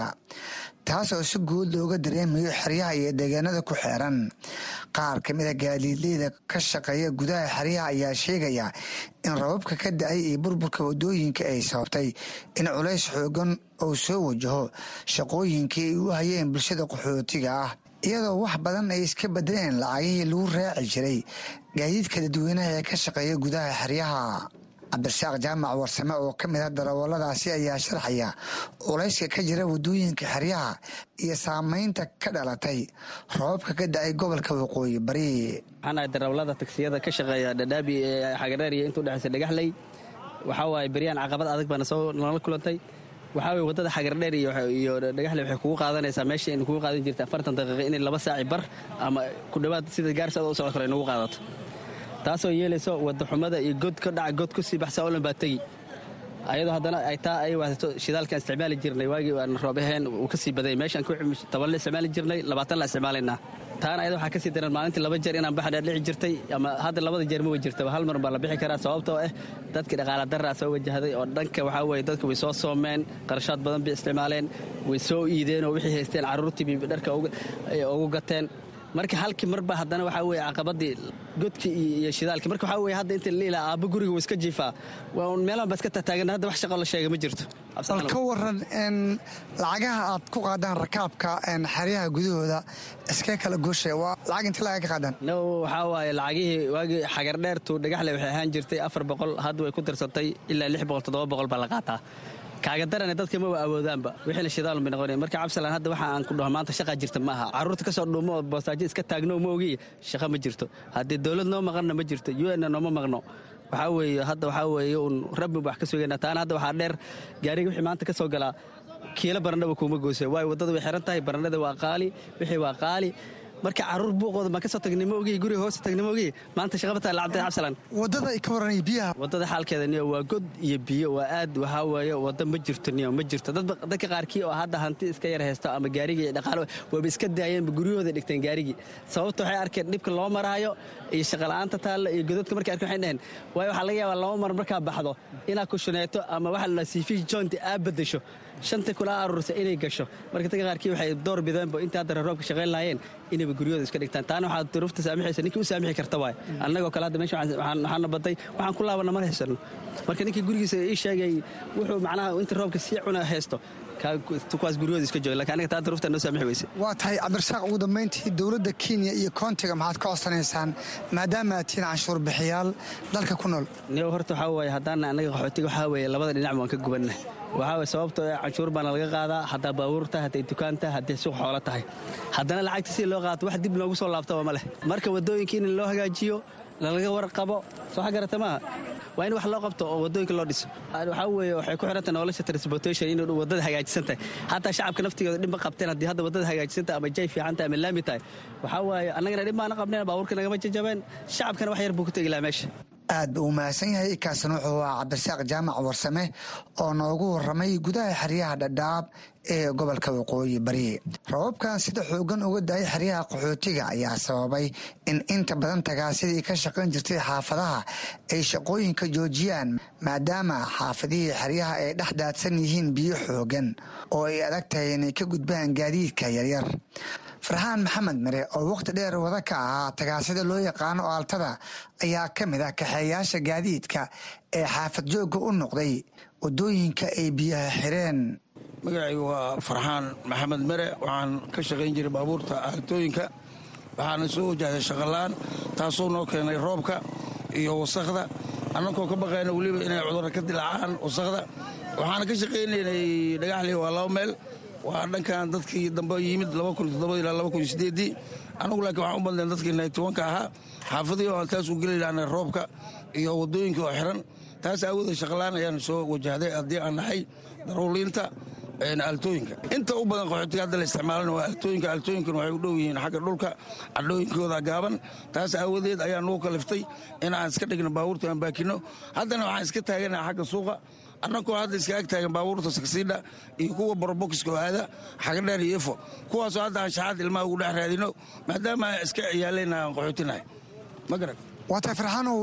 taasoo si guud looga dareemayo xeryaha iyo deegaanada ku xeeran. qaar ka mida gaadiidleyda ka shaqeeya gudaha xeryaha ayaa sheegaya in roobabka ka da-ay iyo burburka wadooyinka ay sababtay in culays xoogan oo soo wajaho shaqooyinkii ay u hayeen bulshada qaxootiga ah, iyadoo wax badan ay iska bedeleen lacagihii lagu raaci jiray gaadiidka dadweynaha ee ka shaqeeya gudaha xeryaha. cabdirasaaq jaamac warsame oo ka mid a darawalladaasi ayaa sharxaya culayska ka jira wadooyinka xeryaha iyo saameynta ka dhalatay roobabka ka da-ay gobolka waqooyi bari. waxaan darawallada tagsiyada ka shaqeeya dhadhaabi ee xagareer iyo inta udhexaysa dhagaxley. waxaa waaye beryaan caqabad adag baana soo nala kulantay. waxaa weye waddada xagardheer iyo dhagaxle waxay kugu qaadanaysaa meesha aynu kugu qaadan jirta afartan daqiiqa inay laba saaci bar ama ku dhowaad sida gaarsaada u socod karo ay nagu qaadato, taasoo yeelayso wadaxumada iyo god ka dhaca god ku sii baxsa olan baa tegi, ayadoo haddana ay taa ay waasato shidaalkaan isticmaali jirnay waagii aan roobaheen uu ka sii baday. meeshaan toban la isticmaali jirnay labaatan la isticmaalaynaa. taana ayada waxaa ka sii daran maalintii laba jeer inaan baxdheer dhici jirtay, ama hadda labada jeer ma wa jirtaba, hal mar baa la bixi karaa sababtoo ah dadkii dhaqaala daraa soo wajahday oo dhanka waxaa weye dadka way soo soomeen, qarashaad badan bay isticmaaleen, way soo iideen oo wixii haysteen carruurtii bay dharka ugu gateen. marka halkii marba haddana waxaa weye caqabadii godkii iyo shidaalkii. marka waxaa weye hadda inta liilaa aabba guriga wuu iska jiifaa, waa un meelahan baa iska tataagan, hadda wax shaqo la sheega ma jirto. bal ka waran lacagaha aad ku qaadaan rakaabka xeryaha gudahooda iska kala gooshay, waa lacag inta laga ka qaadaan? no waxaa waaye lacagihii waagii xagardheertu dhagaxle waxay ahaan jirtay afar boqol, hadda way ku darsatay ilaa lix boqol toddoba boqol baa la qaataa. kaaga darane dadka ma wa awoodaanba wixiina shidaalun bay noqonaya. marka cabdisalaan hadda waxa aan ku dhaho maanta shaqaa jirta ma aha. carruurta ka soo dhuumo oo boostaajo iska taagno ma ogiy shaqa ma jirto. haddii dowlad noo maqanna ma jirto, u n nooma maqno. waxaa weeye hadda waxaa weeye uun rabbi wax ka sugayna. taana hadda waxaa dheer gaariga wixii maanta ka soo galaa kiilo barandhaba kuuma goysa, waayo waddada way xiran tahay, barandhada waa qaali, wixii waa qaali. marka caruur buuqooda ma ka soo tagnimo ogi guriga hoos tagnimo ogi maanta shaqada taa lacabtay cabsalan wadada ay ka waranay biyaha wadada xaalkeeda niyo waa god iyo biyo waa aad waxa waaye wada ma jirto niyo ma jirto dad dadka qaarkii oo hadda hanti iska yar haysto ama gaariga dhaqaale way iska daayeen guriyooda dhigteen gaarigi sababtoo waxay arkeen dhibka loo maraayo iyo shaqo la'aanta taal iyo godadka markay arkeen waxay dhaheen way waxa laga yaabaa laba mar marka baxdo ina ku shuneeto ama waxa la siifi joint aad bedesho shanta kula aruursa inay gasho marka dadka qaarkii waxay door bideen bo inta hadda roobka shaqeyn laayeen inay guriyooda iska dhigtaan taana waxa duruufta saamixaysa ninkii u saamixi karta waay annagoo kala hadda meesha waxaan waxaan baday waxaan ku laabana mar haysano marka ninkii gurigiisa ii sheegay wuxuu macnaha inta roobka si cuna haysto kuwaas guriyooda iska jooga laakiin aniga taa duruufta noo saamixi weyse waa tahay cabdirasaaq ugu dambeyntii dowladda Kenya iyo koontiga maxaad ka codsanaysaan maadaama aad tihiin canshuur bixiyaal dalka ku nool niyo horta waxa waaye haddaan anaga qaxootiga waxa waaye labada dhinac waan ka gubanna waxa way sababtoo ah canshuur baan laga qaadaa hadaa baabuurta haday dukaanta haday suuq xoolo tahay haddana lacagta si loo qaato wax dib loogu soo laabto ma leh marka wadooyinka in loo hagaajiyo laga warqabo soo xagarata ma waa in wax loo qabto oo wadooyinka loo dhiso waxa weeye waxay ku xirantahay nolosha transportation in wadada hagaajisan tahay hatta shacabka naftigooda dhib qabteen hadii hadda wadada hagaajisan tahay ama jay fiican tahay ama laami tahay waxa waaye annagana dhib baan qabneen baabuurka naga jajabeen shacabkana wax yar buu ku tagi lahaa meesha aad buu mahadsan yahay kaasna wuxuu ahaa cabdirasaaq jaamac warsame oo noogu warramay gudaha xeryaha dhadhaab ee gobolka waqooyi bari roobabkan sida xoogan uga daay xeryaha qaxootiga ayaa sababay in inta badan tagaasidii ka shaqayn jirtay xaafadaha ay shaqooyinka joojiyaan maadaama xaafadihii xeryaha ay dhex daadsan yihiin biyo xoogan oo ay adag tahay inay ka gudbaan gaadiidka yaryar farxaan maxamed mare oo waqti dheer wada ka ahaa tagaasida loo yaqaano aaltada ayaa ka mid ah kaxeeyaasha gaadiidka ee xaafad joogga u noqday wadooyinka ay biyaha xireen magacaygu waa farxaan maxamed mare waxaan ka shaqayn jiray baabuurta aaltooyinka waxaana soo wajahday shaqalaan taasoo noo keenay roobka iyo wasakhda annagoo ka baqayna weliba inay cudurra ka dilaacaan wasakhda waxaana ka shaqaynaynay dhagaxley waa laba meel waa dhankan dadkii dambe yimid ilaa anagu laakiin waxaan u badnayn dadkii naytobanka ahaa xaafadihii oo aan taas u geli lahnay roobka iyo wadooyinka oo xiran taas aawooda shaqalaan ayaan soo wajahday haddii aan nahay daruuliinta aaltooyinka inta u badan qaxootiga hadda la isticmaalana waa aaltooyinka aaltooyinkana waxay u dhow yihiin xagga dhulka cadhooyinkooda gaaban taas aawadeed ayaa nugu kaliftay in aan iska dhigno baabuurta aan baakino haddana waxaan iska taaganaha xagga suuqa annagoo hadda iska ag taagan baabuurta saksiidha iyo kuwa borobokiska oo aada xagadheer iyo efo kuwaasoo hadda aan shaxaad ilmaha ugu dhex raadino maadaama iska ciyaalayna aan qaxootinahay ma garan waa tahay farxaanow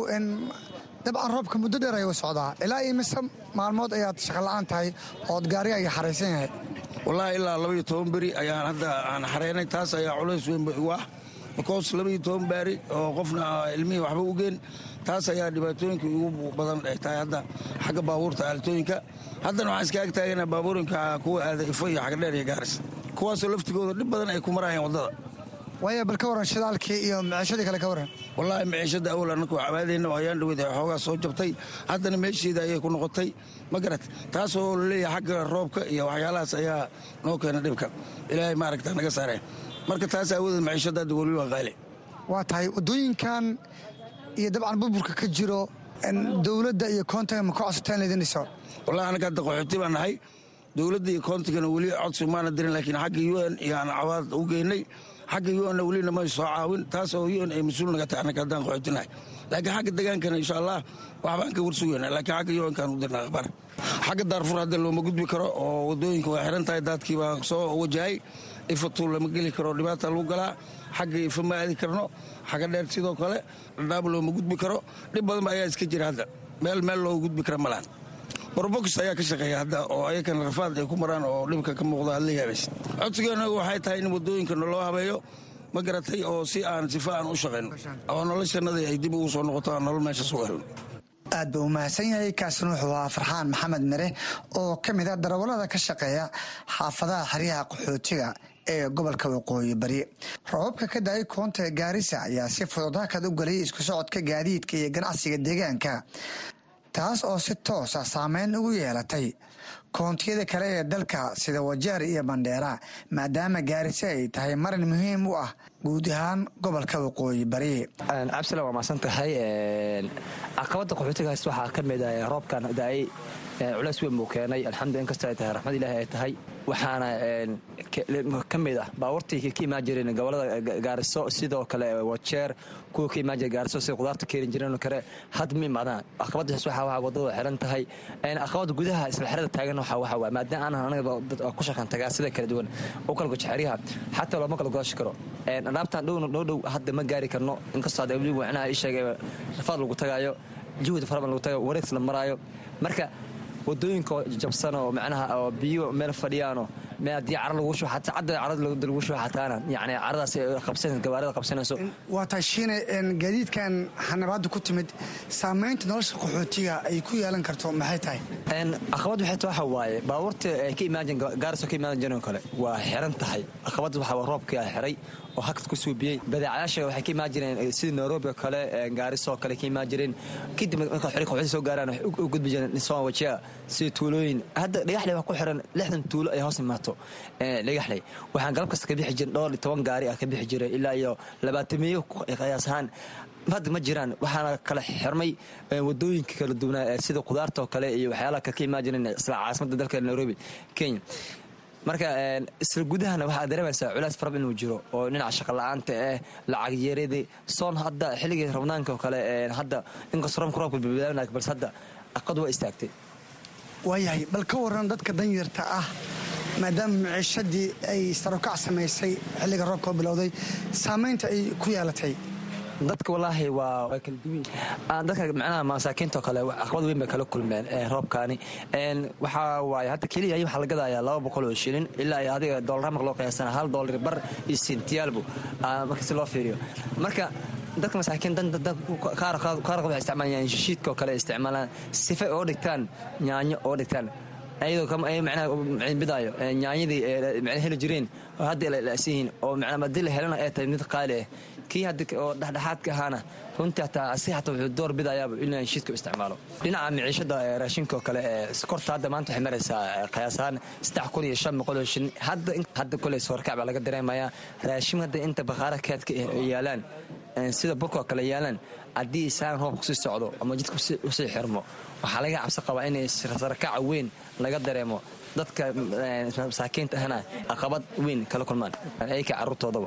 dabcan roobka muddo dheer ayuu socdaa ilaa iyo mise maalmood ayaad shaqola'aan tahay ood gaariga ay xaraysan yahay wallaahi ilaa labaiyo toban beri ayaan hadda aan xareynay taas ayaa culays weynba igu ah bikoos labaiyo toban baari oo qofna ilmihii waxba u geen taas ayaa dhibaatooyinka ugu badan ay tahay hadda xagga baabuurta aaltooyinka haddana waxaan iska ag taagana baabuurinka kuwa aada ifo iyo xagadheer iyo gaaris kuwaasoo laftigooda dhib badan ay ku marayaan waddada waaya bal ka waran shidaalkii iyo maciishadii kale ka waran wallaahi maciishadda awal annakoo cabaadayna oo ayaan dhaweyd ay xoogaa soo jabtay haddana meesheeda ayay ku noqotay ma garat taasoo laleeyahay xagga roobka iyo waxyaalahaas ayaa noo keena dhibka ilaahay maaragta naga saareen marka taas aawadeed maciishadda hadda weli waa qaali waa tahay waddooyinkan iyo dabcan burburka ka jiro dowladda iyo koontiga ma ka codsateen laydin dhiso wallahi annaga hadda qaxooti baan nahay dowladda iyo koontigana weli codsi maana dirin laakiin xagga u n iyo aan cawaad u geynay xagga u n welina may soo caawin taas oo u n ay mas-uul naga tahay annaga haddaan qaxootinahay laakiin xagga degaankana insha allah waxbaan ka warsugeyna laakiin xagga u nkaan u dirnaa akhbaar xagga daarfur hadda looma gudbi karo oo waddooyinka waa xiran tahay daadkii baa soo wajahay ifatu lama geli karo dhibaata lagu galaa xagga ifa ma aadi karno xagga dheer sidoo kale dhadhaab looma gudbi karo dhib badan ba ayaa iska jira hadda meel meel looga gudbi kara malahan borobokis ayaa ka shaqeeya hadda oo ayakana rafaad ay ku maraan oo dhibka ka muuqda aad la yaabaysa codsigeenagu waxay tahay in waddooyinkana loo habeeyo ma garatay oo si aan sifa aan u shaqayno oo noloshannadii ay dib ugu soo noqoto aan nolol meeshaas uga helno aad buu u mahadsan yahay kaasna wuxuu ahaa farxaan maxamed mare oo ka mid ah darawallada ka shaqeeya xaafadaha xeryaha qaxootiga ee gobolka waqooyi bari roobabka ka da-ay koonta gaarisa ayaa si fudud hakad u gelay isku socodka gaadiidka iyo ganacsiga deegaanka taas oo si toosa saameyn ugu yeelatay koontiyada kale ee dalka sida wajeer iyo bandheera maadaama gaarisa ay tahay marin muhiim u ah guud ahaan gobolka waqooyi bari cabsila waa maasan tahay caqabada qaxootigaas waxaa ka mid ah roobkan da-ay culays weyn buu keenay alxamdulillah inkastoo ay tahay raxmad ilaahay ay tahay waxaana ka mid ah baabuurtii ka imaan jireen gobolada Gaariso sidoo kale Wajeer kuwa ka imaan jiray Gaariso sida qudaarta keenin jireen kale had mi imaadaan aqabadaas waxa waxa wadada xiran tahay in aqabada gudaha isla xirada taagan waxa waxa waa maadaama aan anaga dad ku shaqan tagaa sida kala duwan oo kala go'aariyaha xataa loo kala goosh karo een alaabtan dhow dhow dhow hadda ma gaari karno inkastoo dawladdu waxna ay sheegay rafaad lagu tagaayo juhud fara badan lagu tagayo wareegsi la maraayo marka wadooyinka jabsan oo macnaha oo biyo meel fadhiyaano ma hadii carad lagu soo xataa cadda carad lagu soo xataana yaani caradaas qabsan gawaarida qabsanayso waa taashiine in gaadiidkan xanabaad ku timid saameynta nolosha qaxootiga ay ku yeelan karto maxay tahay een aqabad waxay tahay waaye baabuurta ay ka imaajin Gaariso ka imaajin jireen kale waa xiran tahay aqabad waxa roobka ay xiray oo hakad ku suubiyay badeecadaasha waxay ka imaajireen sida Nairobi kale Gaariso kale ka imaajireen kadib marka xiriirka waxay soo gaaraan u gudbi jireen soo wajiya si tuulooyin hadda dhagaxley wax ku xiran lixdan tuulo ay hoos imaato ee dhagaxley waxaan galab kasta ka bixi jiray dhowr iyo toban gaari ah ka bixi jiray ilaa iyo labaatan miyo qiyaas ahaan hadda ma jiraan waxaana kala xirmay wadooyinka kala duwan sida qudaarta kale iyo waxyaalaha ka imaajireen isla caasimada dalka Nairobi Kenya marka isla gudahana waxa dareemaysaa culays fara badan uu jiro oo dhinaca shaqo la'aanta ah lacag yeereedii soon hadda xilliga Ramadaanka kale hadda in qasram qurabka bilbilaanay bal hadda aqad waa istaagtay waayahay bal ka waran dadka danyarta ah maadaama maciishadii ay sarokac samaysay xilliga roobka bilowday saameynta ay ku yeelatay dadka walaahi waa kala duwan aan dadka macnaha masaakiinta kale aqbad weyn bay kala kulmeen ee roobkaani een waxa waay hadda kaliya waxa la gadayaa laba boqol oo shilin ilaa iyo adiga dollar ma loo qiyaasana hal dollar bar iyo sentiyalbu marka si loo fiiriyo marka dadka masaakiin dan dad qaar qaar waxay isticmaalayaan shiidka kale isticmaalaan sifa oo dhigtaan yaanyo oo dhigtaan ayadoo kama ay macnaha bidaayo yaanyadii macnaha heli jireen oo hadda la asiin oo macnaha madil helana ay tahay mid qaali ah kii hadda oo dhaxdhaxaadka ahana runtii taa si hata wuxuu door bidayaaba inuu shiidka isticmaalo dhinaca maciishada raashinka kale ee korta hadda maanta waxay maraysaa qiyaasaan saddex kun iyo shan boqol oo shin hadda hadda kale soo rakacba laga dareemayaa raashin hadda inta baqaara kaadka yaalaan sida burka kale yaalaan hadii saan roob ku sii socdo ama jidku u sii xirmo waxa laga cabsi qabaa in sarakac weyn laga dareemo dadka masaakiinta ahna aqabad weyn kala kulmaan ay ka carruurtooda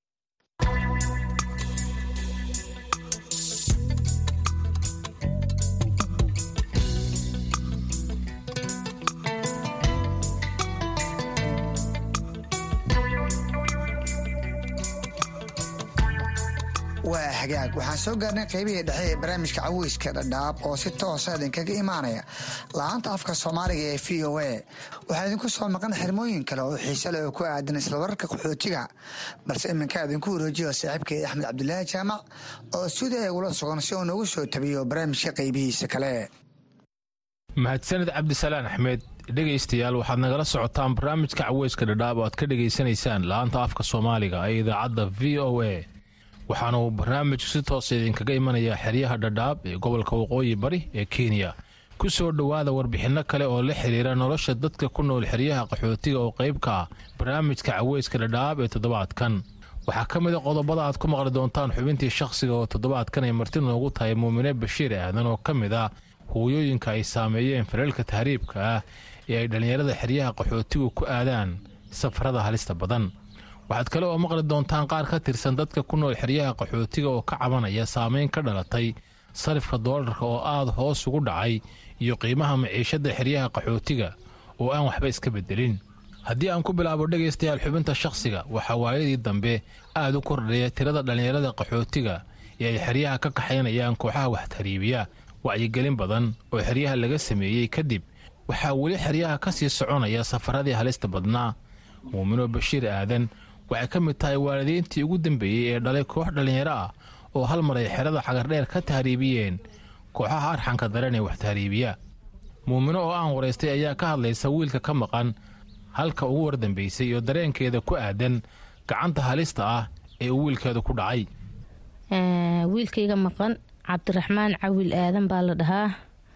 waa hagaag waxaan soo gaarnay qaybihii dhexe ee barnaamijka caweyska dhadhaab oo si toosa idinkaga imaanaya la'aanta afka soomaaliga ee v o a waxaa idinku soo maqan xirmooyin kale oo xiise leh oo ku aadan isla wararka qaxootiga balse iminka idinku wareejiyo saaxiibkay axmed cabdulaahi jaamac oo stuudiga ugula sugan si uu noogu soo tabiyo barnaamijka qaybihiisa kale mahadsanid cabdisalaan axmed dhegaystayaal waxaad nagala socotaan barnaamijka caweyska dhadhaab oo aad ka dhegaysanaysaan la'aanta afka soomaaliga ee idaacadda v o a waxaana uu barnaamijku si toosa idinkaga imanayaa xeryaha dhadhaab ee gobolka waqooyi bari ee kenya ku soo dhowaada warbixinno kale oo la xidhiira nolosha dadka ku nool xeryaha qaxootiga oo qayb ka ah barnaamijka caweyska dhadhaab ee toddobaadkan waxaa ka mid a qodobada aad ku maqli doontaan xubintii shakhsiga oo toddobaadkan ay marti noogu tahay muumine bashiir aadan oo ka mid ah hooyooyinka ay saameeyeen fareelka tahriibka ah ee ay dhallinyarada xeryaha qaxootigu ku aadaan safarada halista badan waxaad kale oo maqli doontaan qaar ka tirsan dadka ku nool xeryaha qaxootiga oo ka cabanaya saameyn ka dhalatay sarifka doolarka oo aad hoos ugu dhacay iyo qiimaha maciishadda xeryaha qaxootiga oo aan waxba iska beddelin haddii aan ku bilaabo dhegaystayaal xubinta shakhsiga waxaa waayadii dambe aad u kordhaya tirada dhallinyarada qaxootiga ee ay xeryaha ka kaxaynayaan kooxaha wax tahriibiya wacyigelin badan oo xeryaha laga sameeyey kadib waxaa weli xeryaha ka sii soconaya safaradii halista badnaa muumino bashiir aadan waxay ka mid tahay waalidiintii ugu dambeeyey ee dhalay koox dhallinyaro ah oo hal mar ay xerada xagardheer ka tahriibiyeen kooxaha arxanka daran ee wax tahriibiya muumino oo aan waraystay ayaa ka hadlaysa wiilka ka maqan halka ugu wardambaysay iyo dareenkeeda ku aadan gacanta halista ah ee uu wiilkeeda ku dhacay wiilkayga maqan cabdiraxmaan cawil aadan baa la dhahaa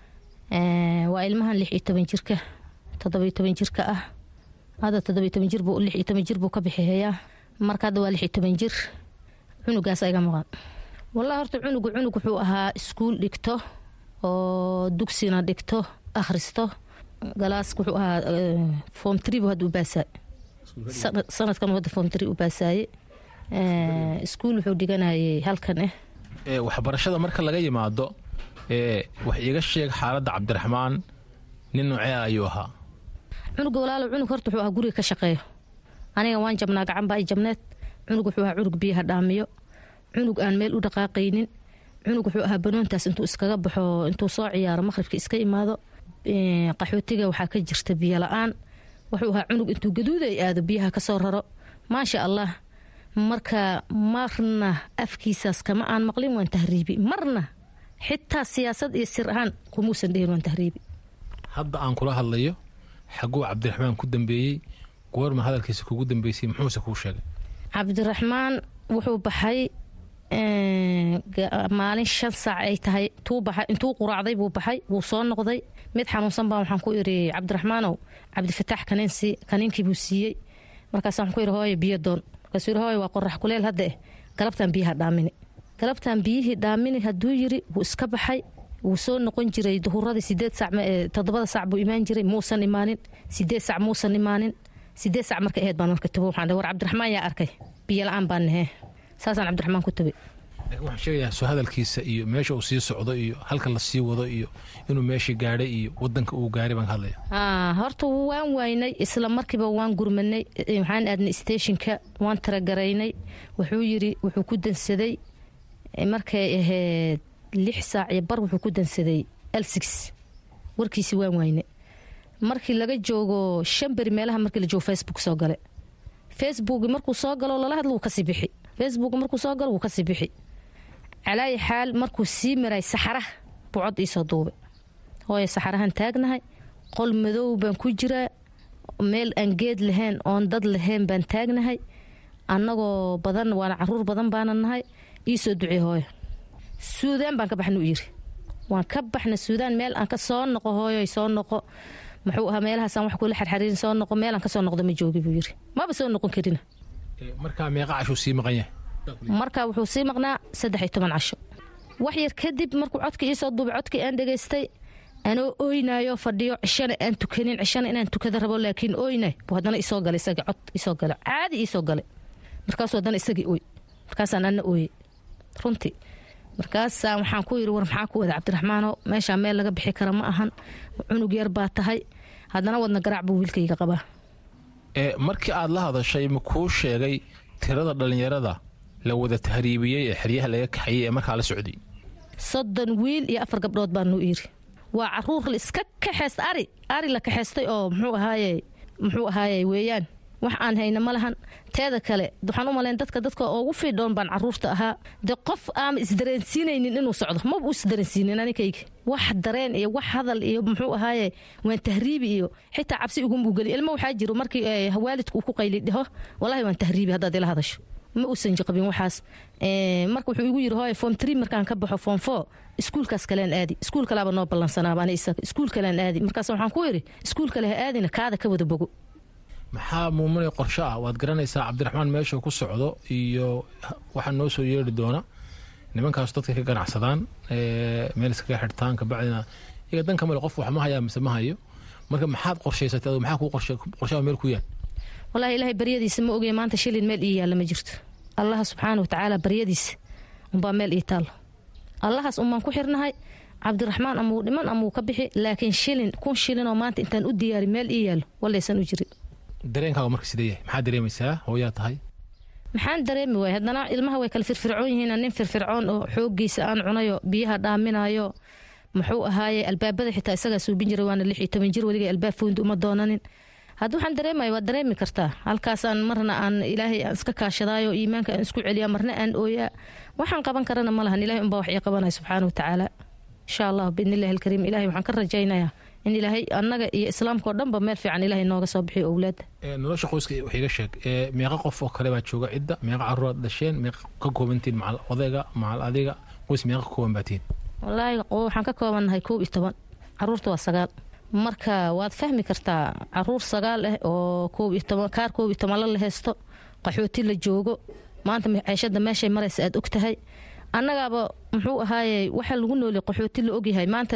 waa ilmahan lix iyo toban jirka toddobiyo toban jirka ah hadda toddobiyo toban jir buu lix iyo toban jir buu ka bixiyaa marka hadda waa lix iyo toban jir cunugaas iga maqan wallahi horta cunugu cunug wuxuu ahaa iskuul dhigto oo dugsina dhigto akhristo galaaska wuxuu ahaa form three buu hadda u baasaay sanadkan hadda form three u baasaaye iskuul wuxuu dhiganayay halkan ah waxbarashada marka laga yimaado wax iiga sheeg xaaladda cabdiraxmaan nin noocee ayuu ahaa cunuga walaalo cunug horta wuxuu ahaa guriga ka shaqeeyo aniga waan jabnaa gacan baa i jabneed cunug wuxuu ahaa cunug biyaha dhaamiyo cunug aan meel u dhaqaaqaynin cunug wuxuu ahaa banoontaas intuu iskaga baxo intuu soo ciyaaro maqribka iska imaado qaxootiga waxaa ka jirta biyo la-aan wuxuu ahaa cunug intuu gaduud ay aado biyaha ka soo raro maasha allah marka marna afkiisaas kama aan maqlin waan tahriibi marna xitaa siyaasad iyo sir ahaan kumuusan dhehin waan tahriibi hadda aan kula hadlayo xaguu cabdiraxmaan ku dambeeyey goorma hadalkiisa kugu dambeysay muxuuse kuu sheegay cabdiraxmaan wuxuu baxay maalin shan saac ay tahay intuu quraacday buu baxay wuu soo noqday mid xanuunsan baa waxaan ku iri cabdiraxmaanow cabdifataax kaniinkii buu siiyey markaas waxaan ku iri hooye biyo doon markaasuu yiri hooye waa qorax kuleel hadda eh galabtaan biyaha dhaamini galabtaan biyihii dhaamini hadduu yiri wuu iska baxay wuu soo noqon jiray duhuradii sideed saac toddobada saac buu imaan jiray muusan imaanin sideed saac muusan imaanin sideed saac marka ahayd baan marka tubo waxaan war cabdiraxmaan yaa arkay biyo la-aan baan nahee saasaan cabdiraxmaan ku tubay waxaan sheegayaa soo hadalkiisa iyo meesha uu sii socdo iyo halka la sii wado iyo inuu meeshii gaadhay iyo wadanka uu gaaray baan ka hadlaya horta waan waynay isla markiiba waan gurmanay waxaan aadnay stationka waan taragaraynay wuxuu yiri wuxuu ku dansaday markay ahayd lix saac iyo bar wuxuu ku dansaday l six warkiisi waan waynay markii laga joogo shan beri meelaha markii la joogo facebook soo gale facebook markuu soo galo lala hadlo wuu kasii bixi facebook markuu soo galo wuu kasii bixi calaayi xaal markuu sii maray saxaraha buu cod iisoo duubay hooye saxarahan taagnahay qol madow baan ku jiraa meel aan geed lahayn oon dad lahayn baan taagnahay annagoo badan waana caruur badan baana nahay iisoo ducey hooyo suudaan baan ka baxna u yiri waan ka baxna suudaan meel aan ka soo noqo hooyo soo noqo muxuu ahaa meelahaasaan wax kula xarxariirin soo noqo meelaan ka soo noqdo ma joogi buu yiri maba soo noqon karina markaa meeqa cashuu sii maqan yahay markaa wuxuu sii maqnaa saddex iyo toban casho wax yar kadib markuu codka iisoo duubay codkii aan dhegaystay anoo ooynaayo fadhiyo cishana aan tukanin cishana inaan tukada rabo laakiin ooynay buu haddana isoo galay isagii cod isoo galay caadi iisoo galay markaasuu haddana isagii ooy markaasaan anna ooyey runtii markaasaa waxaan ku yiri war maxaa ku wada cabdiraxmaano meeshaa meel laga bixi kara ma ahan cunug yar baa tahay haddana wadna garaac buu wiilkayga qabaa markii aad la hadashay ma kuu sheegay tirada dhallinyarada la wada tahriibiyey ee xeryaha laga kaxayey ee markaa la socday soddon wiil iyo afar gabdhood baa nuu yiri waa caruur la iska kaxeesta ari ari la kaxeystay oo muxuu ahaaye muxuu ahaaye weeyaan wax aan hayna ma lahan teeda kale waxaan u malayn dadka dadka ugu fiidhoon baan caruurta ahaa de qof aan isdareensiinaynin inuu socdo maba u isdareensiinin anikayga wax dareen iyo wax hadal iyo muxuu ahaaye waan tahriibi iyo xitaa cabsi ugumuu geli ilmo waxaa jiro markii waalidku uu ku qayli dhaho wallaahi waan tahriibi haddaad ila hadasho ma uusan jaqabin waxaas marka wuxuu igu yiri hooye form three markaan ka baxo form four iskuulkaas kalean aadi iskuul kalaaba noo ballansanaaba ani isaga iskuul kalean aadi markaas waxaan ku yiri iskuul kale ha aadina kaada ka wada bogo maxaa muumunay qorsho ah waad garanaysaa cabdiraxmaan meesha ku socdo iyo waxaa noo soo yeeri doona nimankaas dadka ka ganacsadaan meel iskaga xirtaan kabacdina iyaga dan kamale qof wax ma hayaa mise ma hayo marka maxaad qorshaysatay adoo maxaa kuu qorshaha meel ku yaal wallaahi ilaahay baryadiisa ma ogey maanta shilin meel ii yaalla ma jirto allaha subxaana watacaala baryadiisa unbaa meel ii taallo allahaas unbaan ku xirnahay cabdiraxmaan amuu dhiman amuu ka bixi laakiin shilin kun shilinoo maanta intaan u diyaari meel ii yaallo wallaysan u jirin dareenkaaga marka sidee yahay maxaad dareemaysaa hooyaa tahay maxaan dareemi waay haddana ilmaha way kala firfircoon yihiin nin firfircoon oo xooggiisa aan cunayo biyaha dhaaminayo muxuu ahaaye albaabada xitaa isagaa suubin jiray waana lix iyo toban jir weligay albaab foondi uma doonanin hadda waxaan dareemaya waad dareemi kartaa halkaasaan marna aan ilaahay aan iska kaashadaayo iimaanka aan isku celiyaa marna aan ooyaa waxaan qaban karana ma lahan ilahay unbaa wax ii qabanaya subxaana watacaala insha allah biidnillahi alkariim ilahay waxaan ka rajaynayaa in ilaahay annaga iyo islaamka oo dhanba meel fiican ilaahay nooga soo bixiyo owlaadda nolosha qoyska wax iga sheeg meeqa qof oo kale baa jooga cidda meeqa caruuraad dhasheen meeqa ka koobantiin macal odayga macal adiga qoys meeqa ka kooban baatiin wallaahi waxaan ka koobannahay koob iyo toban caruurta waa sagaal marka waad fahmi kartaa caruur sagaal ah oo koob iyo toban kaar koob iyo toban la haysto qaxooti la joogo maanta ceeshada meeshay maraysa aad og tahay annagaaba muxuu ahaaye waxa lagu noolay qaxooti la ogyahay maanta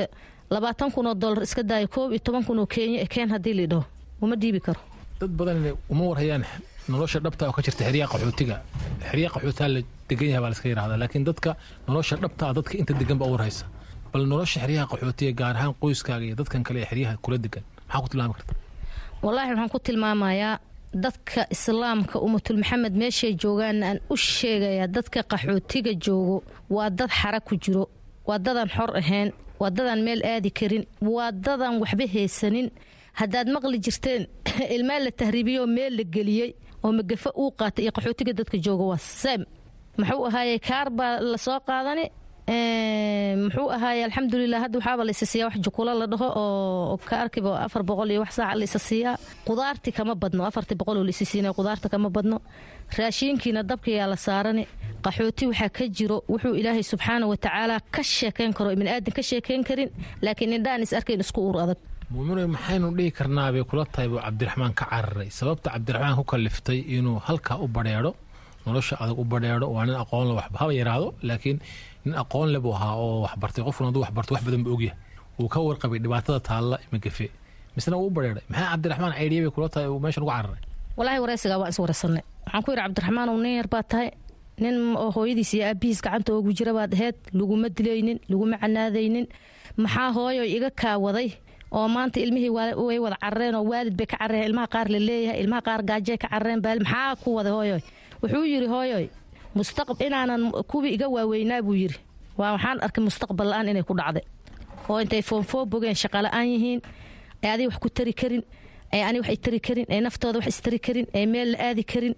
labaatan kun oo dollar iska daaya koob iyo toban kun oo kenya ee keen haddii lidhaho uma dhiibi karo dad badan uma warhayaan nolosha dhabta oo ka jirta xeryaha qaxootiga xeryaha qaxootiga la degan yahay baa la iska yiraahdaa laakiin dadka nolosha dhabta dadka inta degan baa warhaysa bal nolosha xeryaha qaxootiga gaar ahaan qoyskaaga iyo dadkan kale ee xeryaha kula degan maxaa ku tilmaami kartaa wallaahi waxaan ku tilmaamayaa dadka islaamka ummatul maxamed meeshay joogaan aan u sheegayaa dadka qaxootiga joogo waa dad xara ku jiro waa dadaan xor ahayn waa dadaan meel aadi karin waa dadaan waxba haysanin haddaad maqli jirteen ilmaa la tahriibiyoo meel la geliyey oo magafa uu qaatay iyo qaxootiga dadka jooga waa seem muxuu ahaayey kaar baa la soo qaadani muxuu ahaayey alxamdulilah hadda waxaaba la isa siiyaa wax jukulo la dhaho oo kaarkiba afar boqol iyo wax saaca la isa siiyaa qudaarti kama badno afartii boqol oo la isa siinaya qudaarta kama badno raashiinkiina dabkayaa la saarani qaxooti waxaa ka jiro wuxuu ilaahay subxaana wa tacaala ka sheekayn karo ibn aadan ka sheekayn karin laakiin indhaan is arkayn isku uur adag muuminoy maxaynu dhihi karnaa bay kula tahay buu cabdiraxmaan ka cararay sababta cabdiraxmaan ku kaliftay inuu halkaa u badheedho nolosha adag u badheedho waa nin aqoon le waxba haba yaraado laakiin nin aqoon le buu ahaa oo waxbartay qofkuna hadduu waxbarto wax badan buu ogyahay wuu ka warqabay dhibaatada taalla magafe misna wuu u badheedhay maxay cabdiraxmaan caydhiye bay kula tahay uu meeshan uga cararay walaahi waraysigaa waan is waraysanay waxaan ku yidhi cabdiraxmaan uu nin yar baa tahay nin oo hooyadiis iyo aabihiis gacanta oogu jira baad aheyd laguma dilaynin laguma canaadaynin maxaa hooyo iga kaawaday oo maanta ilmihii way wada carareen oo waalid bay ka carareen ilmaha qaar la leeyahay ilmaha qaar gaajay ka carareen baal maxaa ku wada hooyoy wuxuu yidhi hooyoy mustaqbal inaanan kuwii iga waaweynaa buu yidhi waa waxaan arkay mustaqbal la'aan inay ku dhacday oo intay foonfoo bogeen shaqala'aan yihiin ay adiga wax ku tari karin ay ani wax tari karin ay naftooda wax istari karin ay meel la aadi karin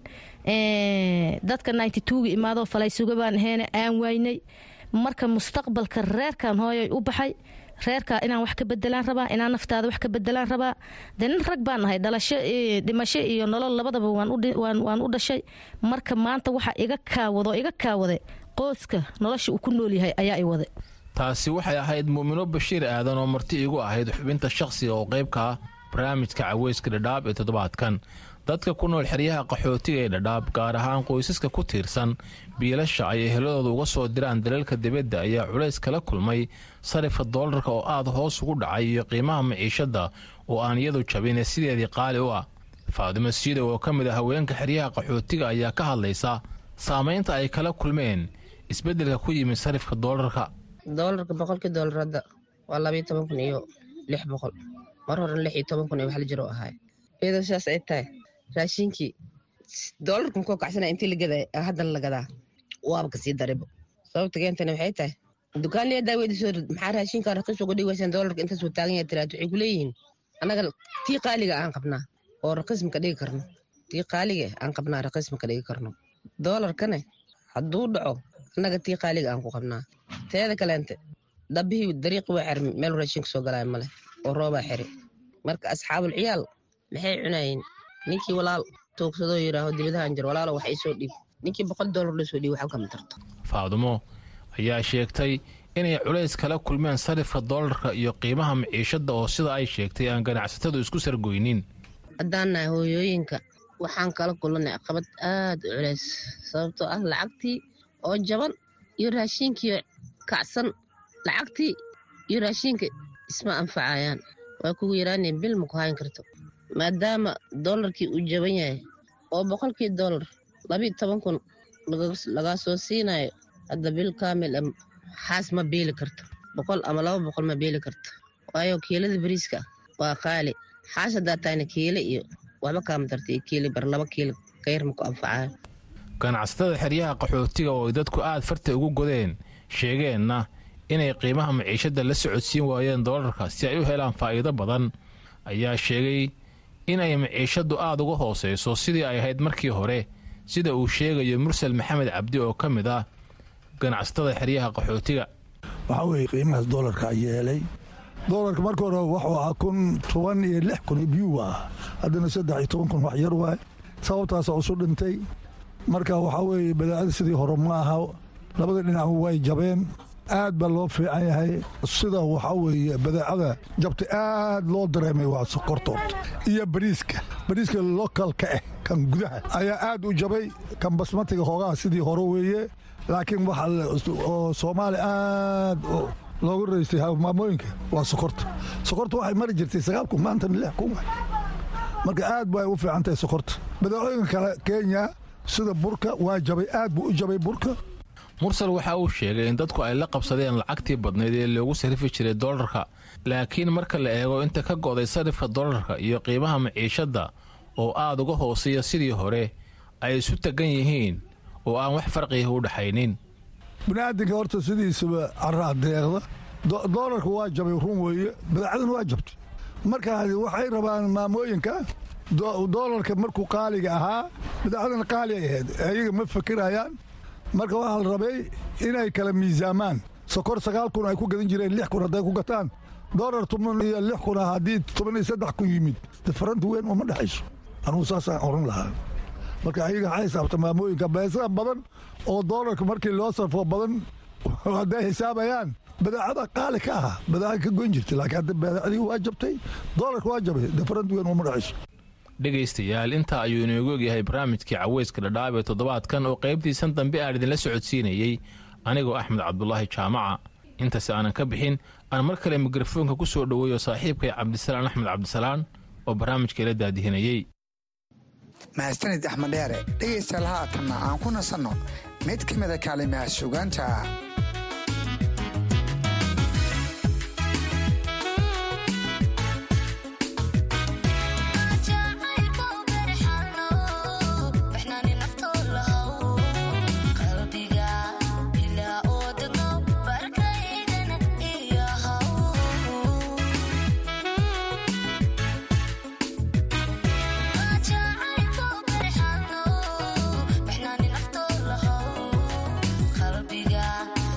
dadka ninety two-ga imaadoo falaysuga baan aheene aan waynay marka mustaqbalka reerkan hooyoy u baxay reerkaa inaan wax ka bedelaan rabaa inaan naftaada wax ka bedelaan rabaa dee nin rag baan nahay dhalasho dhimasho iyo nolol labadaba waan u dhashay marka maanta waxa iga kaawado iga kaawade qoyska nolosha uu ku nool yahay ayaa i wade taasi waxay ahayd muumino bashiir aadan oo marti igu ahayd xubinta shakhsiga oo qaybka ah barnaamijka caweyska dhadhaab ee toddobaadkan dadka ku nool xeryaha qaxootiga ee dhadhaab gaar ahaan qoysaska ku tiirsan biilasha ay eheladooda uga soo diraan dalalka dibadda ayaa culays kala kulmay sarifka doolarka oo aad hoos ugu dhacay iyo qiimaha maciishadda oo aan iyadu jabin ee sideedii qaali u ah faadimo siidow oo ka mid ah haweenka xeryaha qaxootiga ayaa ka hadlaysa saamaynta ay kala kulmeen isbeddelka ku yimid sarifka doolarka doolarka boqolkii doolar hadda waa labayo toban kun iyo lix boqol mar horena lix iyo toban kun iyo wax la jiro ahaay iyadoo sidaas ay tahay raashinkii doolarka makoo kacsana intii la gadaa haddana la gadaa waaba kasii daribo sababta keentana waxay tahay dukaanliya daaweydiisoo maxaa raashinka raqiis uga dhigaysaan doolarka intaasuu taagan yahay tiraad waxay ku leeyihiin annaga tii qaaliga aan qabnaa oo raqiis maka dhigi karno tii qaaliga aan qabnaa raqiis maka dhigi karno doolarkane hadduu dhaco annaga tii qaaliga aan ku qabnaa teeda kaleente dhabbihii dariiqi waa xirmi meel raashinka soo galaya male oo roobaa xiri marka asxaabul ciyaal maxay cunayeen ninkii walaal toogsadoo yidhaaho dibadahan jir walaalo wax isoo dhiib ninkii boqol doolar la soo dhiib waxba kama tarto faadumo ayaa sheegtay inay culays kala kulmeen sarifka doolarka iyo qiimaha maciishadda oo sida ay sheegtay aan ganacsatadu isku sargoynin haddaan nahay hooyooyinka waxaan kala kulannay caqabad aad u culays sababtoo ah lacagtii oo jaban iyo raashiinkiio kacsan lacagtii iyo raashiinka isma anfacayaan waa kugu yaraaneen bil ma ku hayn karto maadaama doolarkii uu jaban yahay oo boqolkii doolar labiyo toban kun lagaa soo siinayo hadda bil kaamil xaas ma beeli karto boqol ama laba boqol ma beeli karto waayo kiilada bariiska waa qaali xaas haddaa tahayna kiile iyo waxba kaama darta iyo kiili bar laba kiilo kayar ma ku anfacayo ganacsatada xeryaha qaxootiga oo ay dadku aad farta ugu godeen sheegeenna inay qiimaha maciishadda la socodsiin waayeen doolarka si ay u helaan faa'iido badan ayaa sheegay inay maciishaddu aad uga hoosayso sidii ay ahayd markii hore sida uu sheegayo mursal maxamed cabdi oo ka mid ah ganacsatada xeryaha qaxootiga waxaa weeye qiimahaas doolarka yeelay doolarka marka hore wuxuu ahaa kun toban iyo lix kun biyuu ah haddana saddex iyo toban kun wax yar waay sababtaasoo isu dhintay marka waxaa weeye badeecada sidii hore ma aha labada dhinac way jabeen aad baa loo fiican yahay sida waxaa weeye badeecada jabta aad loo dareemay waa sokortood iyo bariiska bariiska lokalka ah kan gudaha ayaa aad u jabay kan basmatiga hoogaha sidii hore weeye laakiin waxa oo soomaali aad loogu raystay maamooyinka waa sokorta sokorta waxay mari jirtay sagaal kun maantana lix kun marka aad bay u fiican tahay sokorta badeecooyinka kale Kenya sida burka waa jabay aad buu u jabay burka mursal waxa uu sheegay in dadku ay la qabsadeen lacagtii badneed ee loogu sarifi jiray dollarka laakiin marka la eego inta ka go'day sarifka dollarka iyo qiimaha maciishada oo aad uga hooseeya sidii hore ay isu tagan yihiin oo aan wax farqi u dhaxaynin banaadinka horta sidiisaba carraa deeqda dollarka waa jabay run weeye badeecaduna waa jabtay marka waxay rabaan maamooyinka dollarka markuu qaaliga ahaa badeecaduna qaali ay ahayd ayaga ma fakirayaan marka waxaa la rabay inay kala miisaamaan sokor sagaal kun ay ku gadan jireen lix kun hadday ku gataan dollar toban iyo lix kun haddii toban iyo saddex kun yimid difaranti weyn uma dhexayso anugu saasaan oran lahaa marka ayaga waxay xisaabta maamooyinka beesada badan oo dollarka markii loo sarfo badan hadday xisaabayaan badeecada qaali ka ahaa badeecada ka goyn jirtay laakiin hadda badeecadii waa jabtay dollarka waa jabay difaranti weyn uma dhexayso dhegaystayaal intaa ayuu inoogu ogyahay barnaamijkii caweyska dhadhaab ee toddobaadkan oo qaybtiisan dambe aan idinla socodsiinayey anigoo axmed cabdulaahi jaamaca intaasi aanan ka bixin aan mar kale mikrofoonka ku soo dhoweeyo saaxiibkay cabdisalaan axmed cabdisalaan oo barnaamijka ila daadihinayey mahadsanid axmed dheere dhegaystayaal haatanna aan ku nasanno mid ka mida kaalimaha sugaanta qalbiga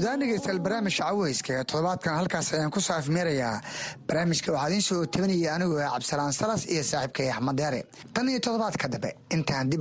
guudaan dhegeystayaal barnaamijka caweyska toddobaadkan halkaas ayaan ku soo afmeerayaa barnaamijka waxaa idiin soo tabanaya anigoo ah cabdisalaan salas iyo saaxiibkay axmed deere tan iyo toddobaadka dambe intaan dib